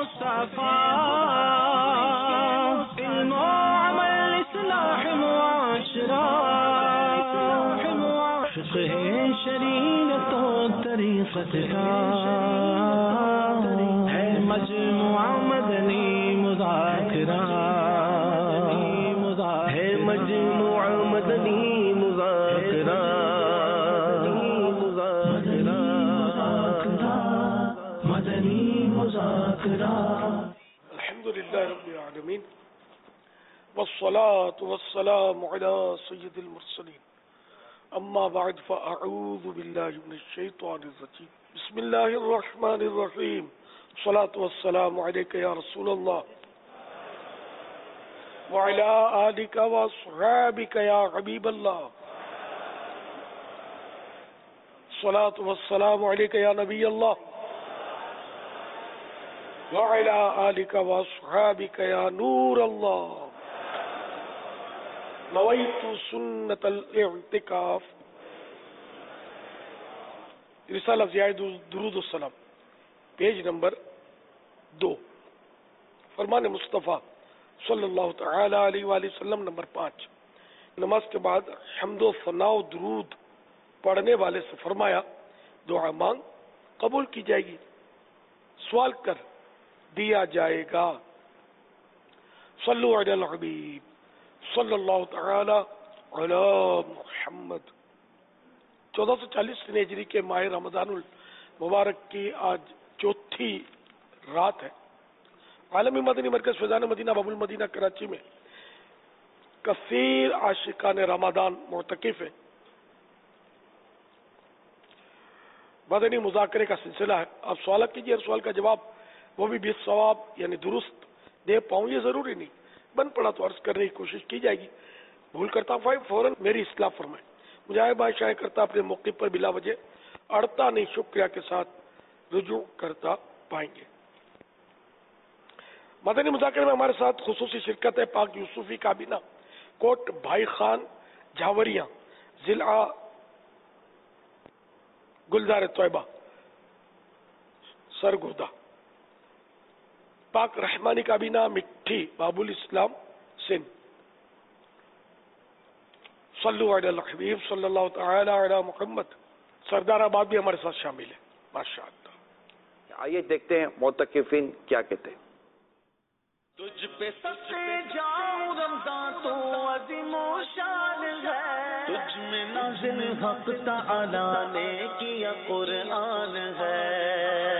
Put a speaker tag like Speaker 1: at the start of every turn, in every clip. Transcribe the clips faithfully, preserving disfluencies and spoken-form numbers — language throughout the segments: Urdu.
Speaker 1: مصطفیٰ علم و عمل اصلاح معاشرہ فقہ شریعت و طریقت کا ہے مجموعہ مدنی مذاکرہ ہے مجموعہ مدنی مذاکرہ
Speaker 2: الحمد للہ رب العالمین والصلاة والسلام على سید المرسلین اما بعد فاعوذ باللہ من الشیطان الرجیم بسم اللہ الرحمن الرحیم الصلاة والسلام علیک یا رسول اللہ وعلى آلک واصحابک یا حبیب اللہ الصلاة والسلام علیک یا نبی اللہ وعلى آلك وأصحابك يا نور الله نويت سنة الاعتكاف رسالہ زیاد درود السلام پیج نمبر دو فرمان مصطفیٰ صلی اللہ تعالی علیہ وآلہ وسلم نمبر پانچ نماز کے بعد حمد و ثناء و درود پڑھنے والے سے فرمایا دعا مانگ قبول کی جائے گی، سوال کر دیا جائے گا۔ صلو علی الحبیب صلی اللہ تعالی علی محمد۔ چودہ سو چالیس ہجری کے ماہ رمضان المبارک کی آج چوتھی رات ہے۔ عالمی مدنی مرکز فیضان مدینہ باب المدینہ کراچی میں کثیر عاشقان رمضان معتکف ہے۔ مدنی مذاکرے کا سلسلہ ہے۔ آپ سوالات کیجیے، ہر سوال کا جواب وہ بھی بیس ثواب یعنی درست دے پاؤں یہ ضروری نہیں، بن پڑا تو عرض کرنے کی کوشش کی جائے گی، بھول کرتا فائم فوراً میری اصلاح فرمائیں۔ مجھے بادشاہ کرتا اپنے موقع پر بلا وجہ اڑتا نہیں، شکریہ کے ساتھ رجوع کرتا پائیں گے۔ مدنی مذاکرے میں ہمارے ساتھ خصوصی شرکت ہے پاک یوسفی کابینہ کوٹ بھائی خان جھاوریاں ضلع گلزار طیبہ سرگودا، پاک رحمانی کابینہ مٹھی باب الاسلام سندھ۔ صلو علی الحبیب صلی اللہ تعالی علی محمد۔ سردار آباد بھی ہمارے ساتھ شامل ہے، ماشاء اللہ۔
Speaker 3: آئیے دیکھتے ہیں معتکفین کیا کہتے ہیں۔
Speaker 1: تجھ پہ سب سے جاؤں رمضان تو عظیم و شان ہے، تجھ میں نازل حق تعالی نے کیا قرآن ہے۔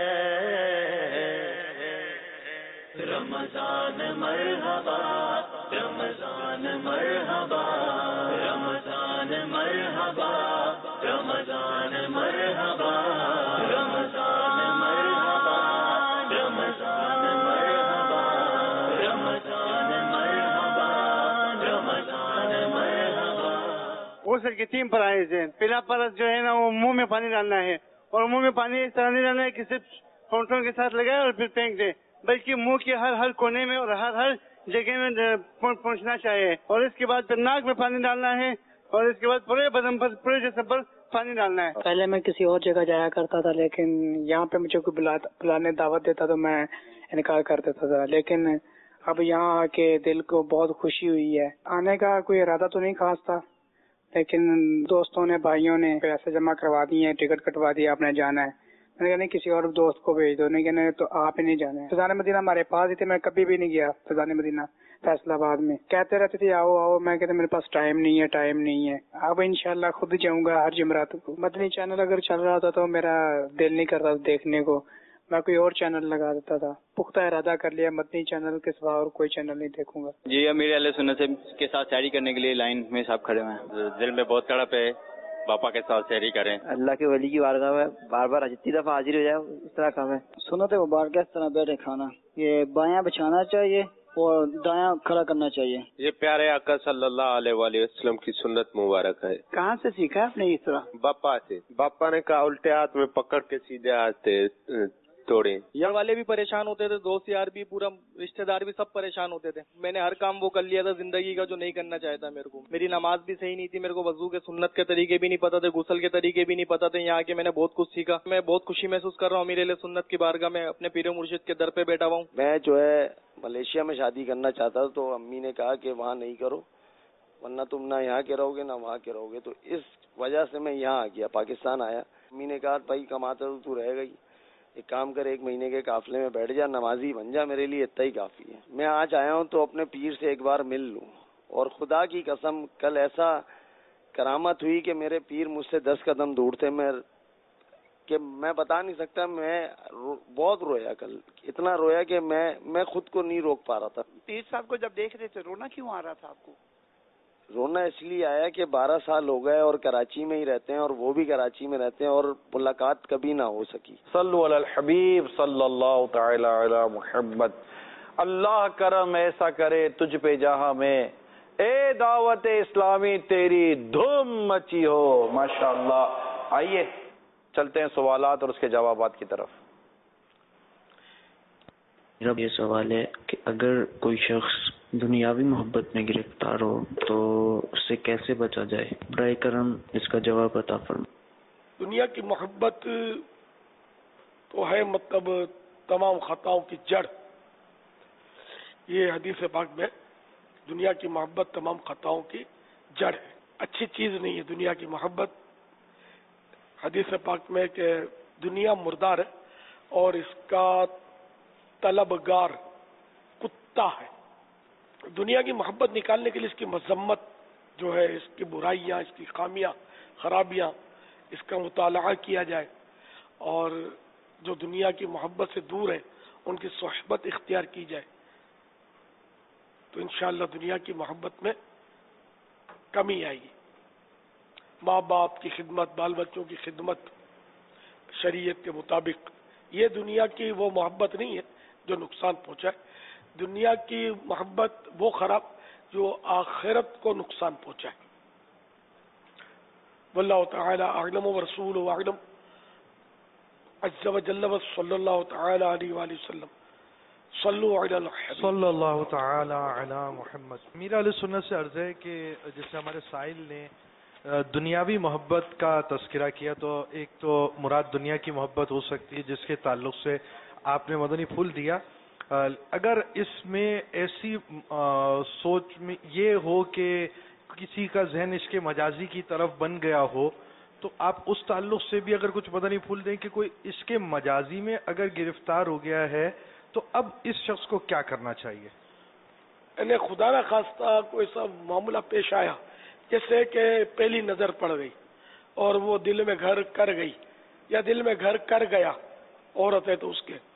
Speaker 1: رمضان مرحبا رمضان مرحبا رمضان مرحبا رمضان مرحبا رمضان مرحبا رمضان مرحبا رمضان مرحبا رمضان مرحبا۔
Speaker 4: غسل کی تین فرائض ہیں۔ پہلا فرض جو ہے نا وہ منہ میں پانی ڈالنا ہے، اور منہ میں پانی اس طرح نہیں ڈالنا ہے کہ صرف ہونٹوں کے ساتھ لگائے اور پھر پھینک دے، بلکہ منہ کے ہر ہر کونے میں اور ہر ہر جگہ میں پہنچنا چاہیے، اور اس کے بعد پھر ناک میں پانی ڈالنا ہے، اور اس کے بعد پورے بدن پر پورے جسم پر پانی ڈالنا ہے۔
Speaker 5: پہلے میں کسی اور جگہ جایا کرتا تھا، لیکن یہاں پہ مجھے کوئی بلانے دعوت دیتا تو میں انکار کر دیتا تھا، لیکن اب یہاں آ کے دل کو بہت خوشی ہوئی ہے۔ آنے کا کوئی ارادہ تو نہیں خاص تھا، لیکن دوستوں نے بھائیوں نے پیسے جمع کروا دیے، ٹکٹ کٹوا دیا، آپ نے جانا ہے۔ میں نے کہا نہیں کسی اور دوست کو بھیج دو، نہیں کہنے تو آپ ہی نہیں جانا ہے۔ فیضان مدینہ ہمارے پاس ہی تھے، میں کبھی بھی نہیں گیا فیضان مدینہ فیصل آباد میں، کہتے رہتے تھے آؤ آؤ، میں کہتے میرے پاس ٹائم نہیں ہے ٹائم نہیں ہے۔ اب انشاءاللہ خود جاؤں گا ہر جمعرات کو۔ مدنی چینل اگر چل رہا تھا تو میرا دل نہیں کرتا دیکھنے کو، میں کوئی اور چینل لگا دیتا تھا۔ پختہ ارادہ کر لیا مدنی چینل کے سوا اور کوئی چینل نہیں دیکھوں گا۔
Speaker 6: جی امیر اہل سنت کے ساتھ سیری کرنے کے لیے لائن میں صاحب کھڑے ہیں، دل میں بہت تڑپ ہے باپا کے ساتھ سیری کریں۔
Speaker 7: اللہ کے ولی کی بارگاہ میں بار بار جتنی دفعہ حاضر ہو جائے اس طرح کام ہے۔
Speaker 8: سنت مبارکہ اس طرح بیٹھے کھانا، یہ بایاں بچھانا چاہیے اور دایاں کھڑا کرنا چاہیے۔
Speaker 9: یہ پیارے آقا صلی اللہ علیہ وآلہ وسلم کی سنت مبارک ہے۔
Speaker 4: کہاں سے سیکھا آپ نے اس طرح؟
Speaker 9: باپا سے۔ باپا نے کہا الٹے ہاتھ میں پکڑ کے سیدھے ہاتھ سے توڑی.
Speaker 10: گھر والے بھی پریشان ہوتے تھے, دوست یار بھی, پورا رشتہ دار بھی, سب پریشان ہوتے تھے. میں نے ہر کام وہ کر لیا تھا زندگی کا جو نہیں کرنا چاہتا میرے کو. میری نماز بھی صحیح نہیں تھی, میرے کو وضو کے سنت کے طریقے بھی نہیں پتا تھے, غسل کے طریقے بھی نہیں پتا تھے. یہاں کے میں نے بہت کچھ سیکھا. میں بہت خوشی محسوس کر رہا ہوں میرے لیے سنت کی بارگاہ میں اپنے پیر و مرشد کے در پہ بیٹھا ہوا ہوں.
Speaker 11: میں جو ہے ملیشیا میں شادی کرنا چاہتا تھا تو امی نے کہا کہ وہاں نہیں کرو, ورنہ تم نہ یہاں کے رہو گے نہ وہاں کے رہو گے. تو اس وجہ سے میں یہاں آ گیا, پاکستان آیا. امی نے کہا بھائی کماتا تو تو رہے گا ہی, ایک کام کر, ایک مہینے کے قافلے میں بیٹھ جا, نمازی بن جا, میرے لیے اتنا ہی کافی ہے. میں آج آیا ہوں تو اپنے پیر سے ایک بار مل لوں. اور خدا کی قسم کل ایسا کرامت ہوئی کہ میرے پیر مجھ سے دس قدم دور تھے, میں کہ میں بتا نہیں سکتا. میں بہت رویا کل, اتنا رویا کہ میں میں خود کو نہیں روک پا رہا تھا.
Speaker 12: پیر صاحب کو جب دیکھ رہے تھے رونا کیوں آ رہا تھا آپ کو؟
Speaker 11: رونا اس لیے آیا کہ بارہ سال ہو گئے اور کراچی میں ہی رہتے ہیں, اور وہ بھی کراچی میں رہتے ہیں, اور ملاقات کبھی نہ ہو سکی.
Speaker 3: صلو علی الحبیب صلی اللہ تعالی علی محمد. اللہ کرم ایسا کرے تجھ پہ جہاں میں, اے دعوت اسلامی تیری دھوم مچی ہو. ماشاءاللہ. آئیے چلتے ہیں سوالات اور اس کے جوابات کی طرف.
Speaker 13: میرا یہ سوال ہے کہ اگر کوئی شخص دنیاوی محبت میں گرفتار ہو تو اس سے کیسے بچا جائے؟ برائے کرم اس کا جواب عطا فرمائیں.
Speaker 2: دنیا کی محبت تو ہے مطلب تمام خطاؤں کی جڑ. یہ حدیث پاک میں دنیا کی محبت تمام خطاؤں کی جڑ ہے, اچھی چیز نہیں ہے دنیا کی محبت. حدیث پاک میں کہ دنیا مردار ہے اور اس کا طلبگار کتا ہے. دنیا کی محبت نکالنے کے لیے اس کی مذمت جو ہے, اس کی برائیاں, اس کی خامیاں, خرابیاں, اس کا مطالعہ کیا جائے, اور جو دنیا کی محبت سے دور ہیں ان کی صحبت اختیار کی جائے, تو انشاءاللہ دنیا کی محبت میں کمی آئے گی. ماں باپ کی خدمت, بال بچوں کی خدمت شریعت کے مطابق, یہ دنیا کی وہ محبت نہیں ہے جو نقصان پہنچائے. دنیا کی محبت وہ خراب جو آخرت کو نقصان پہنچائے. واللہ تعالی اعلم ورسولہ اعلم عز وجل صلی اللہ تعالی علیہ وآلہ وسلم. صلو علی الحبیب
Speaker 14: صلی اللہ تعالی علی محمد. میرا علیہ سنت سے عرض ہے کہ جیسے ہمارے سائل نے دنیاوی محبت کا تذکرہ کیا, تو ایک تو مراد دنیا کی محبت ہو سکتی ہے جس کے تعلق سے آپ نے مدنی پھول دیا. اگر اس میں ایسی سوچ میں یہ ہو کہ کسی کا ذہن اس کے مجازی کی طرف بن گیا ہو, تو آپ اس تعلق سے بھی اگر کچھ مدنی پھول دیں کہ کوئی اس کے مجازی میں اگر گرفتار ہو گیا ہے تو اب اس شخص کو کیا کرنا چاہیے؟
Speaker 2: یعنی خدا نہ خواستہ کوئی ایسا معاملہ پیش آیا جیسے کہ پہلی نظر پڑ گئی اور وہ دل میں گھر کر گئی, یا دل میں گھر کر گیا عورت ہے تو اس کے,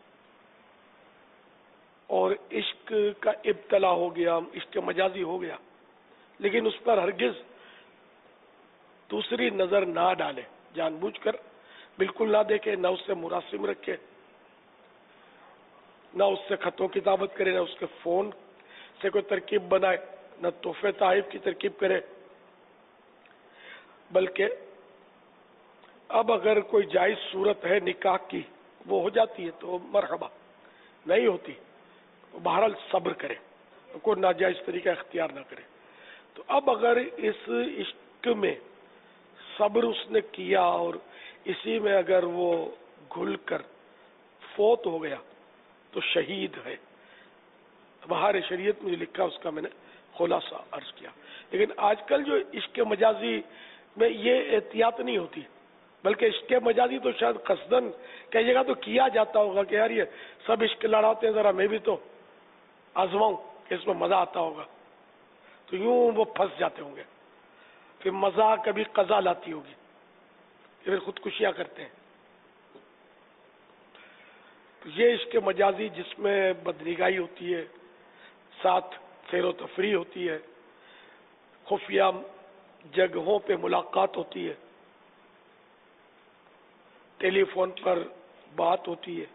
Speaker 2: اور عشق کا ابتلا ہو گیا, عشق مجازی ہو گیا, لیکن اس پر ہرگز دوسری نظر نہ ڈالے, جان بوجھ کر بالکل نہ دیکھے, نہ اس سے مراسم رکھے, نہ اس سے خط و کتابت کرے, نہ اس کے فون سے کوئی ترکیب بنائے, نہ تحفے تحائف کی ترکیب کرے. بلکہ اب اگر کوئی جائز صورت ہے نکاح کی وہ ہو جاتی ہے تو مرحبا, نہیں ہوتی بہرحال صبر کرے, کوئی ناجائز طریقہ اختیار نہ کرے. تو اب اگر اس عشق میں صبر اس نے کیا اور اسی میں اگر وہ گھل کر فوت ہو گیا تو شہید ہے. بہار شریعت میں جو لکھا اس کا میں نے خلاصہ عرض کیا. لیکن آج کل جو عشق مجازی میں یہ احتیاط نہیں ہوتی, بلکہ عشق مجازی تو شاید قصدن کئی جگہ تو کیا جاتا ہوگا کہ یار یہ سب عشق لڑاتے ہیں, ذرا میں بھی تو آزماؤں کہ اس میں مزہ آتا ہوگا, تو یوں وہ پھنس جاتے ہوں گے. پھر مزہ کبھی قضا لاتی ہوگی, پھر خودکشیاں کرتے ہیں. تو یہ عشق مجازی جس میں بدنگاہی ہوتی ہے, ساتھ سیر و تفریح ہوتی ہے, خفیہ جگہوں پہ ملاقات ہوتی ہے, ٹیلی فون پر بات ہوتی ہے,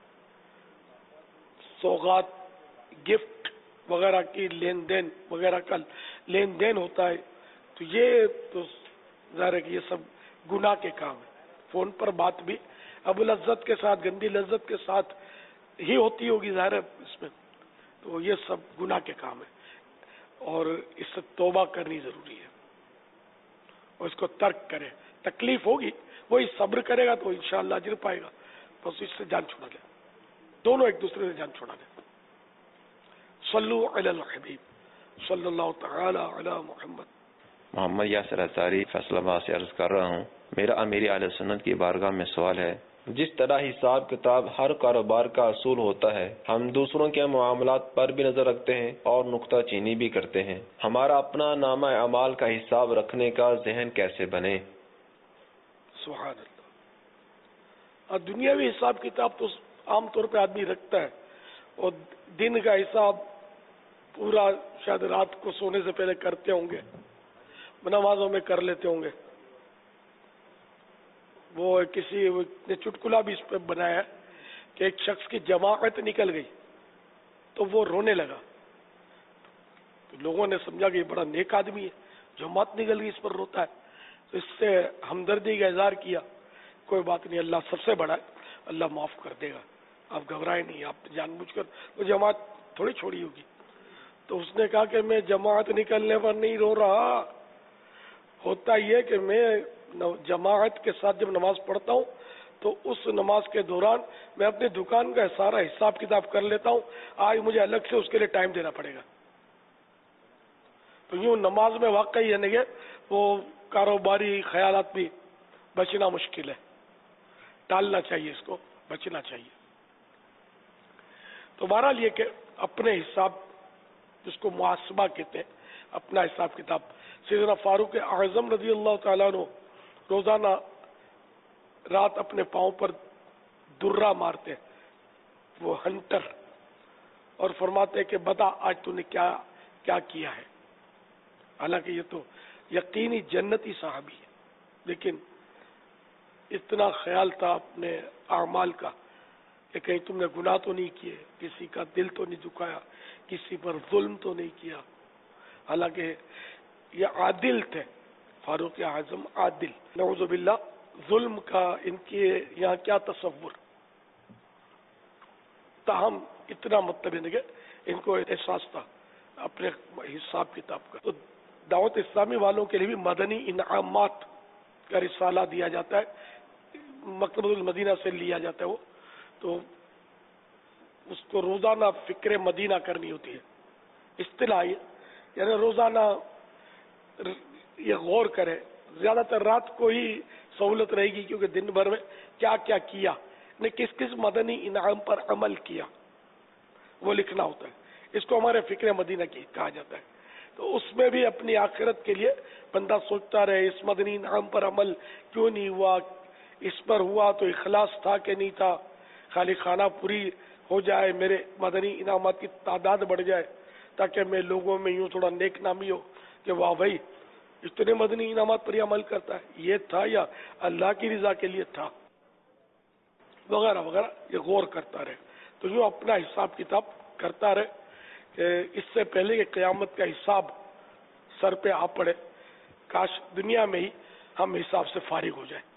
Speaker 2: سوغات گفٹ وغیرہ کی لین دین وغیرہ کا لین دین ہوتا ہے, تو یہ تو ظاہر ہے کہ یہ سب گناہ کے کام ہے. فون پر بات بھی ابو لذت کے ساتھ گندی لذت کے ساتھ ہی ہوتی ہوگی ظاہر ہے اس میں، تو یہ سب گناہ کے کام ہے اور اس سے توبہ کرنی ضروری ہے اور اس کو ترک کرے. تکلیف ہوگی وہی صبر کرے گا تو انشاءاللہ اجر پائے گا. بس اس سے جان چھوڑا لے، دونوں ایک دوسرے سے جان چھوڑا لے. صلو علی الحبیب صلی اللہ تعالی علی محمد.
Speaker 9: محمد یاسر انصاری فیصلہ آباد سے عرض کر رہا ہوں. میرا امیر اہل سنت کی بارگاہ میں سوال ہے، جس طرح حساب کتاب ہر کاروبار کا اصول ہوتا ہے، ہم دوسروں کے معاملات پر بھی نظر رکھتے ہیں اور نکتہ چینی بھی کرتے ہیں. ہمارا اپنا نامہ اعمال کا حساب رکھنے کا ذہن کیسے بنے؟
Speaker 2: سبحان اللہ. اور دنیاوی حساب کتاب تو عام طور پہ آدمی رکھتا ہے اور دن کا حساب پورا شاید رات کو سونے سے پہلے کرتے ہوں گے، نمازوں میں کر لیتے ہوں گے. وہ کسی نے چٹکلا بھی اس پہ بنایا ہے کہ ایک شخص کی جماعت نکل گئی تو وہ رونے لگا، تو لوگوں نے سمجھا کہ یہ بڑا نیک آدمی ہے، جماعت نکل گئی اس پر روتا ہے. تو اس سے ہمدردی کا اظہار کیا. کوئی بات نہیں، اللہ سب سے بڑا ہے، اللہ معاف کر دے گا، آپ گھبرائے نہیں، آپ جان بوجھ کر وہ جماعت تھوڑی چھوڑی ہوگی. تو اس نے کہا کہ میں جماعت نکلنے پر نہیں رو رہا، ہوتا یہ کہ میں جماعت کے ساتھ جب نماز پڑھتا ہوں تو اس نماز کے دوران میں اپنی دکان کا سارا حساب کتاب کر لیتا ہوں، آج مجھے الگ سے اس کے لیے ٹائم دینا پڑے گا. تو یوں نماز میں واقعی یعنی کہ وہ کاروباری خیالات بھی بچنا مشکل ہے، ٹالنا چاہیے، اس کو بچنا چاہیے. تو بہرحال یہ کہ اپنے حساب جس کو محاسبہ کہتے ہیں، اپنا حساب کتاب. سیدنا فاروق اعظم رضی اللہ تعالیٰ عنہ روزانہ رات اپنے پاؤں پر درہ مارتے، وہ ہنٹر، اور فرماتے کہ بتا آج تو نے کیا کیا کیا ہے. حالانکہ یہ تو یقینی جنتی صحابی ہے، لیکن اتنا خیال تھا اپنے اعمال کا کہ کہیں تم نے گناہ تو نہیں کیے، کسی کا دل تو نہیں دکھایا، کسی پر ظلم تو نہیں کیا. حالانکہ یہ عادل تھے، فاروق اعظم عادل. نعوذ باللہ ظلم کا ان کے یہاں کیا تصور، تاہم اتنا مطلب ہے کہ ان کو احساس تھا اپنے حساب کتاب کا. تو دعوت اسلامی والوں کے لیے بھی مدنی انعامات کا رسالہ دیا جاتا ہے، مکتبۃ المدینہ سے لیا جاتا ہے وہ، تو اس کو روزانہ فکر مدینہ کرنی ہوتی ہے. اصطلاح یعنی روزانہ یہ غور کرے، زیادہ تر رات کو ہی سہولت رہے گی کیونکہ دن بھر میں کیا کیا کیا، نے کس کس مدنی انعام پر عمل کیا وہ لکھنا ہوتا ہے. اس کو ہمارے فکر مدینہ کی کہا جاتا ہے. تو اس میں بھی اپنی آخرت کے لیے بندہ سوچتا رہے اس مدنی انعام پر عمل کیوں نہیں ہوا، اس پر ہوا تو اخلاص تھا کہ نہیں تھا، خالی خانہ پوری ہو جائے، میرے مدنی انعامات کی تعداد بڑھ جائے تاکہ میں لوگوں میں یوں تھوڑا نیک نامی ہو کہ واہ بھائی اتنے مدنی انعامات پر یہ عمل کرتا ہے، یہ تھا یا اللہ کی رضا کے لیے تھا، وغیرہ وغیرہ. یہ غور کرتا رہے. تو یوں اپنا حساب کتاب کرتا رہے کہ اس سے پہلے کہ قیامت کا حساب سر پہ آ پڑے، کاش دنیا میں ہی ہم حساب سے فارغ ہو جائیں.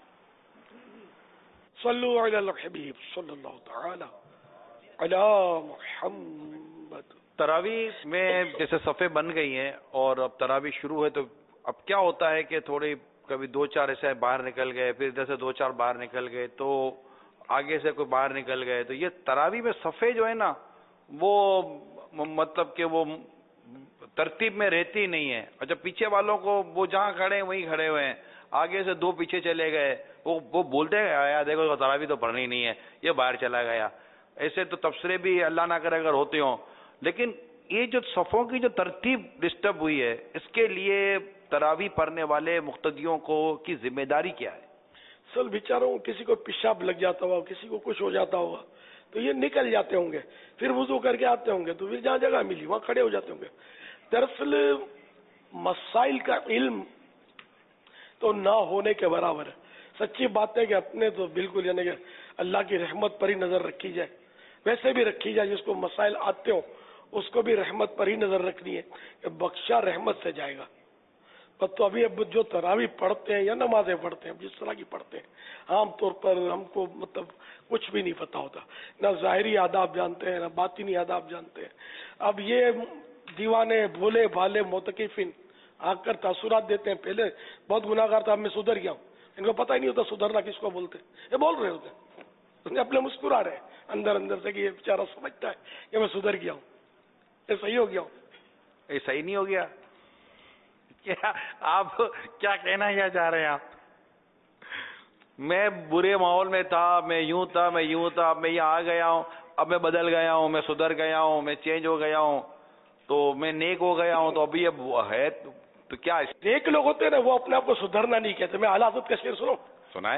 Speaker 2: صلو علی الحبیب صلی اللہ تعالی علی محمد.
Speaker 3: تراویح میں جیسے صفیں بن گئی ہیں اور اب تراویح شروع ہے، تو اب کیا ہوتا ہے کہ تھوڑی کبھی دو چار ایسے باہر نکل گئے، پھر ادھر سے دو چار باہر نکل گئے، تو آگے سے کوئی باہر نکل گئے، تو یہ تراویح میں صفیں جو ہے نا وہ مطلب کہ وہ ترتیب میں رہتی نہیں ہے. اچھا پیچھے والوں کو وہ جہاں کھڑے ہیں وہیں کھڑے ہوئے ہیں، آگے سے دو پیچھے چلے گئے، وہ وہ بولتے ہیں یار دیکھو تراویح تو پڑھنی نہیں ہے، یہ باہر چلا گیا. ایسے تو تبصرے بھی اللہ نہ کرے اگر ہوتے ہوں. لیکن یہ جو صفوں کی جو ترتیب ڈسٹرب ہوئی ہے، اس کے لیے تراویح پڑھنے والے مقتدیوں کو کی ذمہ داری کیا ہے؟
Speaker 2: سل بیچاروں کسی کو پیشاب لگ جاتا ہوا، کسی کو کچھ ہو جاتا ہوگا تو یہ نکل جاتے ہوں گے، پھر وضو کر کے آتے ہوں گے، تو پھر جہاں جگہ ملی وہاں کھڑے ہو جاتے ہوں گے. دراصل مسائل کا علم تو نہ ہونے کے برابر ہے. سچی بات ہے کہ اپنے تو بالکل یعنی کہ اللہ کی رحمت پر ہی نظر رکھی جائے، ویسے بھی رکھی جائے، جس کو مسائل آتے ہوں اس کو بھی رحمت پر ہی نظر رکھنی ہے کہ بخشا رحمت سے جائے گا. اور تو ابھی اب جو تراویح پڑھتے ہیں یا نمازیں پڑھتے ہیں جس طرح کی پڑھتے ہیں عام طور پر ہم کو مطلب کچھ بھی نہیں پتا ہوتا، نہ ظاہری آداب جانتے ہیں نہ باطنی آداب جانتے ہیں. اب یہ دیوانے بھولے بھالے معتکفین آ کر تاثرات دیتے ہیں. پہلے بہت گناہ گار تھا، اب میں سدھر گیا ہوں. ان کو پتہ ہی نہیں ہوتا سدھرنا کس کو بولتے ہیں، یہ بول رہے ہوتے ہیں اپنے مسکرا رہے اندر اندر سے کہ یہ بیچارہ سمجھتا ہے کہ میں سدھر گیا ہوں، یہ صحیح ہو گیا ہوں.
Speaker 3: یہ صحیح نہیں ہو گیا؟ کیا آپ کیا کہنا یہ چاہ رہے ہیں آپ؟ میں برے ماحول میں تھا، میں یوں تھا میں یوں تھا اب میں یہاں آ گیا ہوں، اب میں بدل گیا ہوں، میں سدھر گیا ہوں، میں چینج ہو گیا ہوں، تو میں نیک ہو گیا ہوں، تو ابھی اب ہے تو کیا؟
Speaker 2: نیک لوگ ہوتے ہیں نا وہ اپنے آپ کو سدھرنا نہیں کہتے. میں اعلی حضرت کا شعر سنو.
Speaker 3: سنائے؟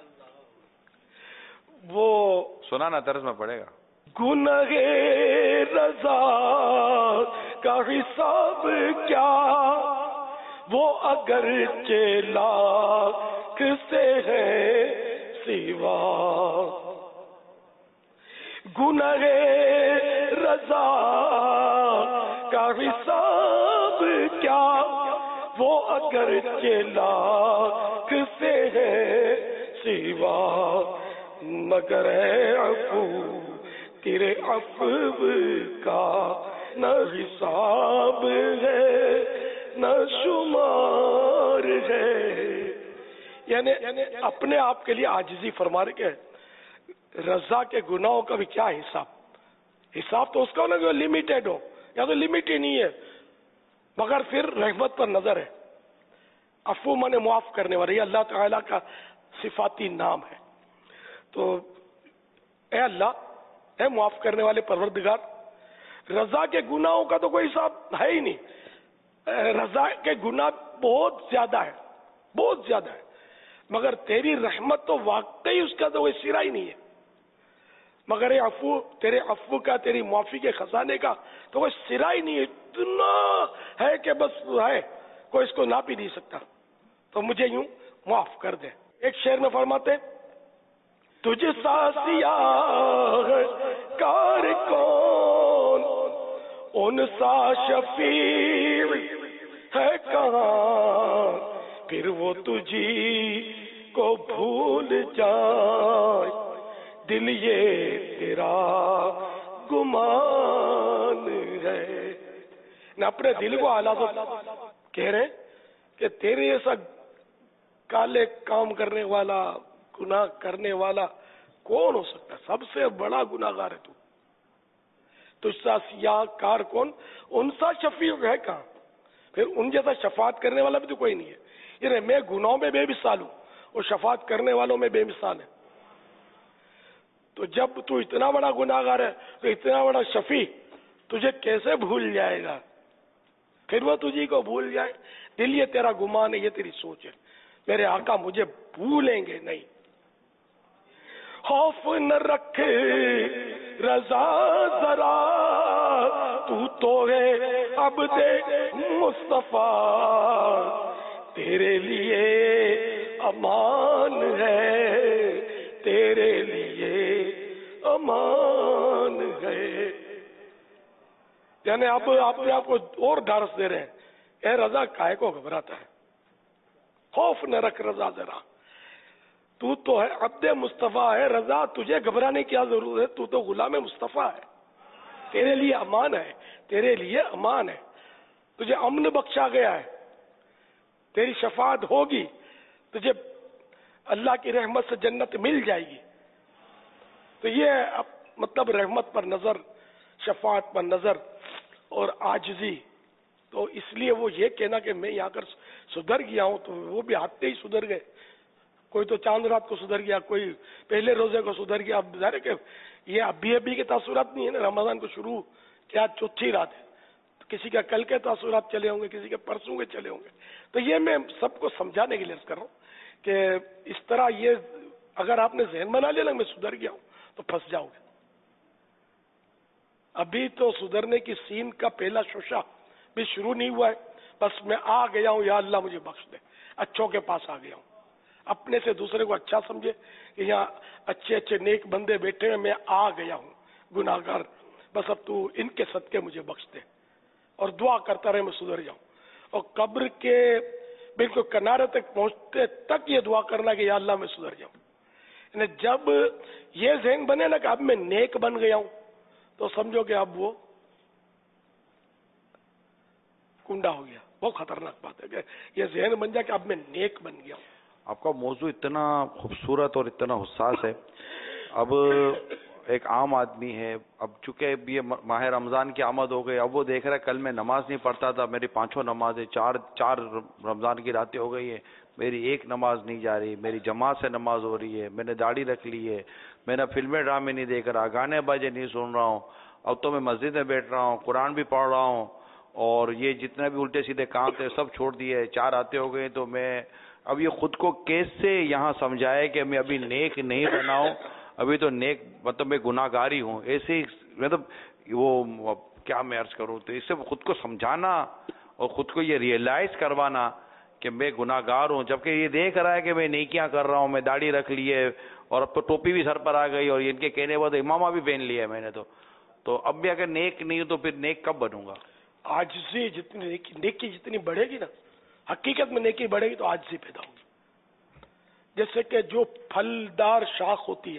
Speaker 2: وہ
Speaker 3: سنانا طرز میں پڑے گا.
Speaker 2: گناہ رضا کا حساب کیا وہ اگر لاکھ سے ہے سوا، گناہ رضا کا حساب کیا وہ اگر لاکھ سے ہے سوا، مگر ہے عفو تیرے عفو کا نہ حساب ہے نہ شمار ہے. یعنی اپنے آپ کے لیے عاجزی فرما رہے کہ رضا کے گناہوں کا بھی کیا حساب؟ حساب تو اس کا ہونا کہ لمیٹڈ ہو، یا تو لمٹ ہی نہیں ہے، مگر پھر رحمت پر نظر ہے. عفو مانے معاف کرنے والا، یہ اللہ تعالیٰ کا صفاتی نام ہے. تو اے اللہ، اے معاف کرنے والے پروردگار، رضا کے گناہوں کا تو کوئی حساب ہے ہی نہیں. رضا کے گناہ بہت زیادہ ہے، بہت زیادہ ہے، مگر تیری رحمت تو واقعی اس کا تو کوئی سرا ہی نہیں ہے. مگر اے عفو، تیرے عفو کا، تیری معافی کے خزانے کا تو کوئی سرا ہی نہیں ہے. اتنا ہے کہ بس ہے، کوئی اس کو ناپ ہی نہیں سکتا. تو مجھے یوں معاف کر دے. ایک شعر میں فرماتے، تجھ سا سیاہ کار کون ان سا شفیع ہے کہاں، پھر وہ تجھی کو بھول جائے دل یہ تیرا گمان ہے. نہ اپنے دل کو اعلیٰ کہہ رہے کہ تیرے ایسا کالے کام کرنے والا، گناہ کرنے والا کون ہو سکتا ہے؟ سب سے بڑا گناہ گار ہے تو. تجھ سا سیاہ کار کون ان سا شفیع ہے کہاں، پھر ان جیسا شفاعت کرنے والا بھی تو کوئی نہیں ہے. یعنی میں گناہوں میں بے مثال ہوں اور شفاعت کرنے والوں میں بے مثال ہے. تو جب تو اتنا بڑا گناہ گار ہے تو اتنا بڑا شفیع تجھے کیسے بھول جائے گا؟ پھر وہ تجھی کو بھول جائے، دل یہ تیرا گمان ہے، یہ تیری سوچ ہے. میرے آقا مجھے بھولیں گے نہیں. خوف نہ رکھ رضا ذرا، تو تو ہے عبد مصطفیٰ، تیرے لیے امان ہے، تیرے لیے امان ہے. یعنی اب آپ نے آپ کو اور ڈھارس دے رہے ہیں، اے رضا کائے کو گھبراتا ہے، خوف نہ رکھ رضا ذرا، تو تو ہے عبد مصطفیٰ ہے. رضا تجھے گھبرانے کی کیا ضرورت ہے؟ تو تو غلام مصطفیٰ ہے، تیرے لیے امان ہے، تیرے لیے امان ہے. تجھے امن بخشا گیا ہے، تیری شفاعت ہوگی، تجھے اللہ کی رحمت سے جنت مل جائے گی. تو یہ مطلب رحمت پر نظر، شفاعت پر نظر اور عاجزی. تو اس لیے وہ یہ کہنا کہ میں یہاں کر سدھر گیا ہوں، تو وہ بھی ہاتھتے ہی سدھر گئے. کوئی تو چاند رات کو سدھر گیا، کوئی پہلے روزے کو سدھر گیا. اب ظاہر ہے کہ یہ ابھی ابھی کے تاثرات نہیں ہے نا، رمضان کو شروع کیا چوتھی رات ہے، تو کسی کا کل کے تاثرات چلے ہوں گے، کسی کے پرسوں کے چلے ہوں گے. تو یہ میں سب کو سمجھانے کے لیے عرض کر رہا ہوں کہ اس طرح یہ اگر آپ نے ذہن بنا لیا نا میں سدھر گیا ہوں تو پھنس جاؤ گے. ابھی تو سدھرنے کی سین کا پہلا شوشہ بھی شروع نہیں ہوا ہے. بس میں آ گیا ہوں، یا اللہ مجھے بخش دے، اچھوں کے پاس آ گیا ہوں. اپنے سے دوسرے کو اچھا سمجھے کہ یہاں اچھے اچھے نیک بندے بیٹھے ہیں، میں آ گیا ہوں گناہ گار، بس اب تو ان کے صدقے مجھے بخش دے، اور دعا کرتا رہے میں سدھر جاؤں. اور قبر کے بالکل کنارے تک پہنچتے تک یہ دعا کرنا کہ یا اللہ میں سدھر جاؤں. یعنی جب یہ ذہن بنے نا کہ اب میں نیک بن گیا ہوں تو سمجھو کہ اب وہ کنڈا ہو گیا. بہت خطرناک بات ہے کہ یہ ذہن بن جائے کہ اب میں نیک بن گیا ہوں.
Speaker 3: آپ کا موضوع اتنا خوبصورت اور اتنا حساس ہے. اب ایک عام آدمی ہے, اب چونکہ یہ ماہ رمضان کی آمد ہو گئی, اب وہ دیکھ رہا ہے کل میں نماز نہیں پڑھتا تھا, میری پانچوں نمازیں چار چار رمضان کی راتیں ہو گئی ہیں, میری ایک نماز نہیں جا رہی, میری جماعت سے نماز ہو رہی ہے, میں نے داڑھی رکھ لی ہے, میں نے فلمیں ڈرامے نہیں دیکھ رہا, گانے باجے نہیں سن رہا ہوں, اب تو میں مسجد میں بیٹھ رہا ہوں, قرآن بھی پڑھ رہا ہوں, اور یہ جتنے بھی الٹے سیدھے کام تھے سب چھوڑ دیے, چار آتے ہو گئے, تو میں اب یہ خود کو کیسے یہاں سمجھائے کہ میں ابھی نیک نہیں بنا ہوں, ابھی تو نیک مطلب میں گناہ گاری ہوں. ایسے مطلب وہ کیا میں عرض کروں, تو اس سے خود کو سمجھانا اور خود کو یہ ریئلائز کروانا کہ میں گناہ گار ہوں, جبکہ یہ دیکھ رہا ہے کہ میں نیکیاں کر رہا ہوں, میں داڑھی رکھ لی ہے اور اب تو ٹوپی بھی سر پر آ گئی اور ان کے کہنے بعد امامہ بھی پہن لیا ہے میں نے, تو تو اب بھی اگر نیک نہیں ہوں تو پھر نیک کب بنوں گا؟
Speaker 2: آج سے جتنی نیکی جتنی بڑھے گی نا, حقیقت میں نیکی بڑھے گی تو آج سے پیدا ہوگی. جیسے کہ جو پھلدار شاخ ہوتی ہے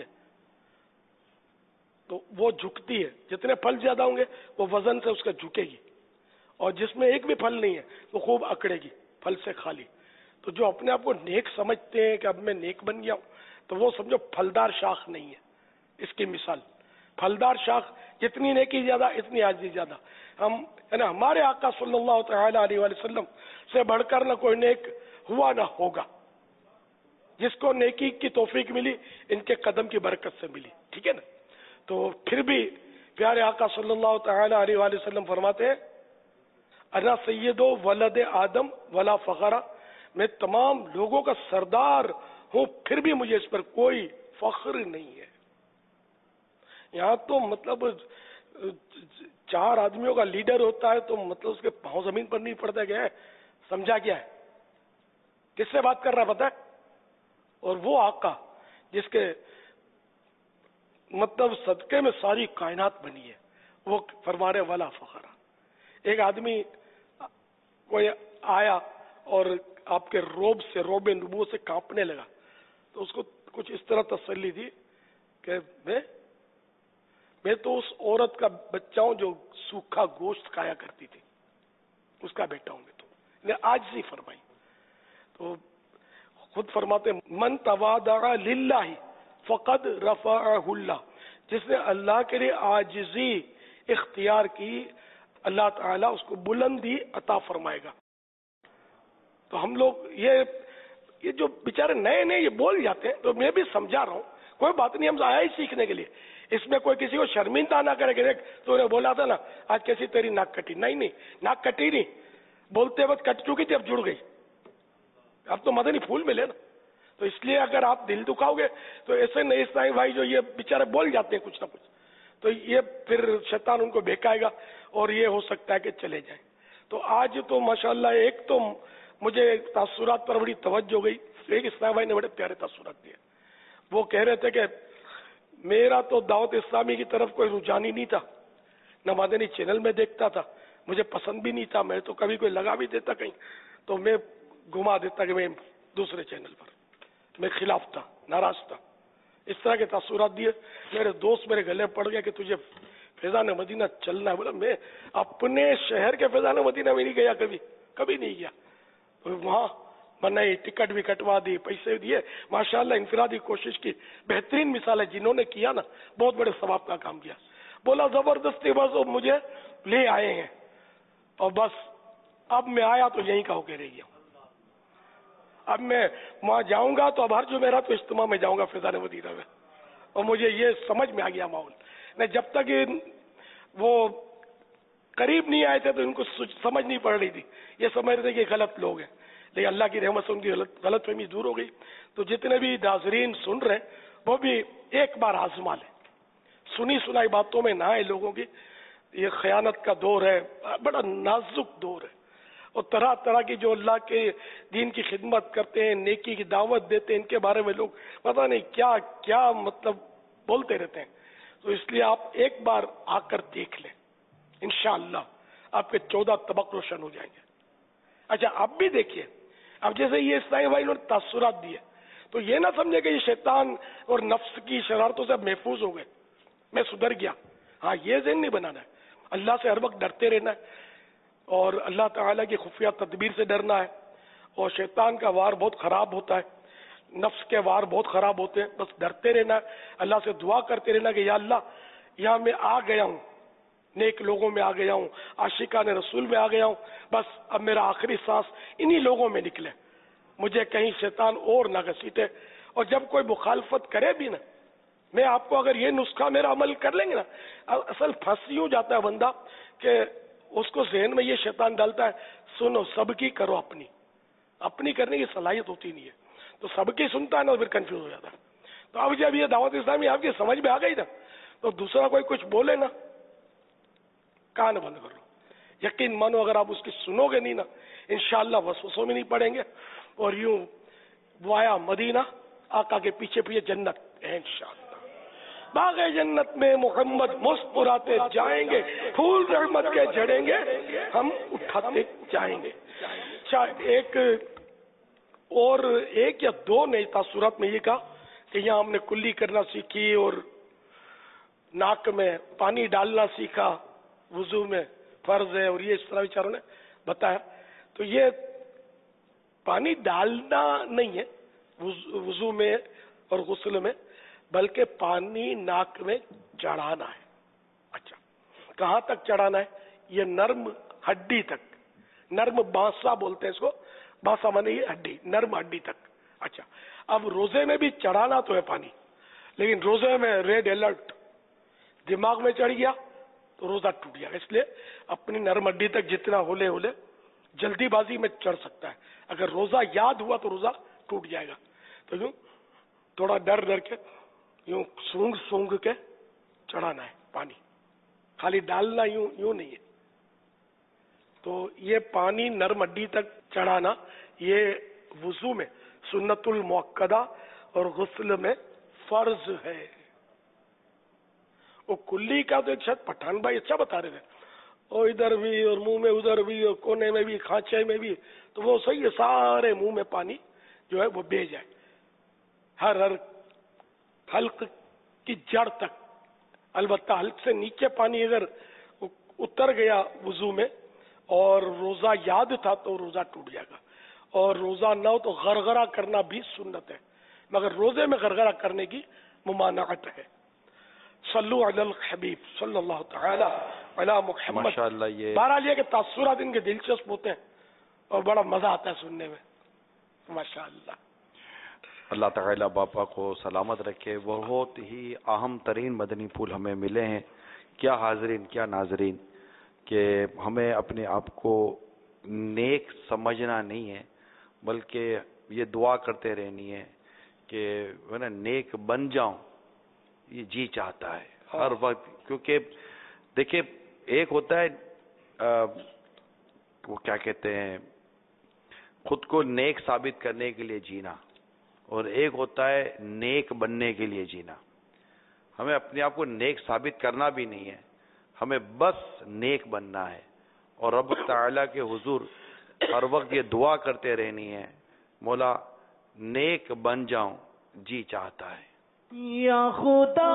Speaker 2: تو وہ جھکتی ہے, جتنے پھل زیادہ ہوں گے وہ وزن سے اس کا جھکے گی, اور جس میں ایک بھی پھل نہیں ہے وہ خوب اکڑے گی پھل سے خالی. تو جو اپنے آپ کو نیک سمجھتے ہیں کہ اب میں نیک بن گیا ہوں, تو وہ سمجھو پھلدار شاخ نہیں ہے. اس کی مثال پھلدار شاخ جتنی نیکی زیادہ اتنی عاجزی زیادہ. ہم یعنی ہمارے آقا صلی اللہ تعالی علیہ وآلہ وسلم سے بڑھ کر نہ کوئی نیک ہوا نہ ہوگا. جس کو نیکی کی توفیق ملی ان کے قدم کی برکت سے ملی, ٹھیک ہے نا. تو پھر بھی پیارے آقا صلی اللہ تعالی علیہ وآلہ وسلم فرماتے ہیں انا سید ولد آدم ولا فخرا, میں تمام لوگوں کا سردار ہوں پھر بھی مجھے اس پر کوئی فخر نہیں ہے. یہاں تو مطلب چار آدمیوں کا لیڈر ہوتا ہے تو مطلب اس کے پاؤں زمین پر نہیں پڑتا گیا ہے. سمجھا کیا ہے, کس سے بات کر رہا پتہ ہے؟ اور وہ آقا جس کے مطلب صدقے میں ساری کائنات بنی ہے, وہ فرمانے والا فخر. ایک آدمی کوئی آیا اور آپ کے روب سے روب نبوت سے کانپنے لگا, تو اس کو کچھ اس طرح تسلی دی کہ میں میں تو اس عورت کا بچہ ہوں جو سوکھا گوشت کھایا کرتی تھی, اس کا بیٹا ہوں میں تو. نے آج سے فرمائی تو خود فرماتے من تواضع للہ فقد رفعہ اللہ, جس نے اللہ کے لیے عاجزی اختیار کی اللہ تعالیٰ اس کو بلندی عطا فرمائے گا. تو ہم لوگ یہ یہ جو بیچارے نئے نئے یہ بول جاتے ہیں, تو میں بھی سمجھا رہا ہوں کوئی بات نہیں, ہم آیا ہی سیکھنے کے لیے. اس میں کوئی کسی کو شرمندہ نہ کرے کہ دیکھ تو نے بولا تھا نا آج کیسی تیری ناک کٹی. نہیں نہیں, ناک کٹی نہیں, بولتے وقت کٹ چکی تھی اب جڑ گئی, اب تو مدنی پھول ملے نا. تو اس لیے اگر آپ دل دکھاؤ گے تو ایسے نہیں اسلامی بھائی جو یہ بیچارے بول جاتے ہیں کچھ نہ کچھ, تو یہ پھر شیطان ان کو بہکائے گا اور یہ ہو سکتا ہے کہ چلے جائیں. تو آج تو ماشاءاللہ ایک تو مجھے تاثرات پر بڑی توجہ گئی. ایک اسلامی بھائی نے بڑے پیارے تاثرات دیے. وہ کہہ رہے تھے کہ میرا تو دعوت اسلامی کی طرف کوئی رجحان ہی نہیں تھا, نہ مدنی چینل میں دیکھتا تھا, مجھے پسند بھی نہیں تھا. میں تو کبھی کوئی لگا بھی دیتا کہیں تو میں گھما دیتا کہ میں دوسرے چینل پر, میں خلاف تھا, ناراض تھا. اس طرح کے تاثرات دیے. میرے دوست میرے گلے پڑ گیا کہ تجھے فیضان مدینہ چلنا ہے. بولا میں اپنے شہر کے فیضان مدینہ میں نہیں گیا, کبھی کبھی نہیں گیا. تو وہاں بنائی, ٹکٹ بھی کٹوا دی, پیسے دیے, ماشاءاللہ انفرادی کوشش کی. بہترین مثال ہے جنہوں نے کیا نا, بہت بڑے ثواب کا کام کیا. بولا زبردستی بس وہ مجھے لے آئے ہیں اور بس اب میں آیا تو یہیں کا ہو کے رہ گیا. اب میں وہاں جاؤں گا تو اب ہر جو میرا تو اجتماع میں جاؤں گا فیضان مدینہ میں. اور مجھے یہ سمجھ میں آ گیا ماحول. نہیں جب تک وہ قریب نہیں آئے تھے تو ان کو سمجھ نہیں پڑ رہی تھی, یہ سمجھ رہے تھے کہ غلط لوگ ہیں. لیکن اللہ کی رحمت سے ان کی غلط فہمی دور ہو گئی. تو جتنے بھی ناظرین سن رہے ہیں وہ بھی ایک بار آزما لیں, سنی سنائی باتوں میں نہ آئے لوگوں کی. یہ خیانت کا دور ہے, بڑا نازک دور ہے, اور طرح طرح کی جو اللہ کے دین کی خدمت کرتے ہیں, نیکی کی دعوت دیتے ہیں, ان کے بارے میں لوگ پتہ نہیں کیا کیا مطلب بولتے رہتے ہیں. تو اس لیے آپ ایک بار آ کر دیکھ لیں, انشاءاللہ آپ کے چودہ طبق روشن ہو جائیں گے. اچھا آپ بھی دیکھیے, اب جیسے یہ اسلامی بھائی نے تاثرات دیے تو یہ نہ سمجھے کہ یہ شیطان اور نفس کی شرارتوں سے محفوظ ہو گئے، میں سدھر گیا. ہاں یہ ذہن نہیں بنانا ہے، اللہ سے ہر وقت ڈرتے رہنا ہے اور اللہ تعالیٰ کی خفیہ تدبیر سے ڈرنا ہے. اور شیطان کا وار بہت خراب ہوتا ہے، نفس کے وار بہت خراب ہوتے ہیں، بس ڈرتے رہنا ہے، اللہ سے دعا کرتے رہنا کہ یا اللہ یہاں میں آ گیا ہوں، نیک لوگوں میں آ گیا ہوں، عاشقان رسول میں آ گیا ہوں، بس اب میرا آخری سانس انہی لوگوں میں نکلے، مجھے کہیں شیطان اور نہ گھسیٹے. اور جب کوئی مخالفت کرے بھی نا، میں آپ کو اگر یہ نسخہ میرا عمل کر لیں گے نا، اصل پھنس یوں جاتا ہے بندہ کہ اس کو ذہن میں یہ شیطان ڈالتا ہے سنو سب کی کرو، اپنی اپنی کرنے کی صلاحیت ہوتی نہیں ہے، تو سب کی سنتا ہے نا پھر کنفیوز ہو جاتا ہے. تو اب جب یہ دعوت اسلامی آپ کی سمجھ میں آ گئی نا تو دوسرا کوئی کچھ بولے نا کان بند کر لو، یقین مانو اگر آپ اس کی سنو گے نہیں نا انشاءاللہ وسوسوں میں نہیں پڑیں گے اور یوں وایا مدینہ آقا کے پیچھے پیچھے جنت ہے انشاءاللہ. باغ جنت میں محمد مسکراتے جائیں گے، پھول رحمت کے جھڑیں گے، ہم اٹھاتے جائیں گے. ایک اور ایک یا دو نئی تاثرات میں یہ کہا کہ یہاں ہم نے کلی کرنا سیکھی اور ناک میں پانی ڈالنا سیکھا، وضو میں فرض ہے، اور یہ اس طرح بیچاروں نے بتایا. تو یہ پانی ڈالنا نہیں ہے وضو میں اور غسل میں، بلکہ پانی ناک میں چڑھانا ہے. اچھا کہاں تک چڑھانا ہے؟ یہ نرم ہڈی تک، نرم بانسا بولتے ہیں اس کو، بانسا مانے یہ ہڈی، نرم ہڈی تک. اچھا اب روزے میں بھی چڑھانا تو ہے پانی، لیکن روزے میں ریڈ الرٹ دماغ میں چڑھ گیا تو روزہ ٹوٹ گیا. اس لیے اپنی نرم ہڈی تک جتنا ہولے ہولے جلدی بازی میں چڑھ سکتا ہے. اگر روزہ یاد ہوا تو روزہ ٹوٹ جائے گا. تو یوں تھوڑا ڈر ڈر کے یوں سونگ سونگ کے چڑھانا ہے پانی، خالی ڈالنا یوں یوں نہیں ہے. تو یہ پانی نرم ہڈی تک چڑھانا یہ وضو میں سنت المؤکدہ اور غسل میں فرض ہے. وہ کلی کا تو ایک شاید پٹھان بھائی اچھا بتا رہے تھے، اور ادھر بھی اور منہ میں ادھر بھی اور کونے میں بھی کھانچے میں بھی، تو وہ صحیح ہے، سارے منہ میں پانی جو ہے وہ بہ جائے، ہر ہر حلق کی جڑ تک. البتہ حلق سے نیچے پانی اگر اتر گیا وضو میں اور روزہ یاد تھا تو روزہ ٹوٹ جائے گا، اور روزہ نہ ہو تو غرغرہ کرنا بھی سنت ہے، مگر روزے میں غرغرہ کرنے کی ممانعت ہے. صلو علی الحبیب صلی اللہ تعالی علی محمد.
Speaker 3: ماشاءاللہ یہ
Speaker 2: بہرحال یہ کہ تاثرات ان کے دلچسپ ہوتے ہیں اور بڑا مزہ آتا ہے سننے میں. ماشاءاللہ
Speaker 3: اللہ تعالی باپا کو سلامت رکھے. بہت ہی اہم ترین مدنی پھول ہمیں ملے ہیں. کیا حاضرین کیا ناظرین کہ ہمیں اپنے آپ کو نیک سمجھنا نہیں ہے، بلکہ یہ دعا کرتے رہنی ہے کہ میں نیک بن جاؤں. یہ جی چاہتا ہے ہر وقت، کیونکہ دیکھیں ایک ہوتا ہے وہ کیا کہتے ہیں خود کو نیک ثابت کرنے کے لیے جینا، اور ایک ہوتا ہے نیک بننے کے لیے جینا. ہمیں اپنے آپ کو نیک ثابت کرنا بھی نہیں ہے، ہمیں بس نیک بننا ہے. اور رب تعالیٰ کے حضور ہر وقت یہ دعا کرتے رہنی ہے، مولا نیک بن جاؤں جی چاہتا ہے.
Speaker 1: یا خدا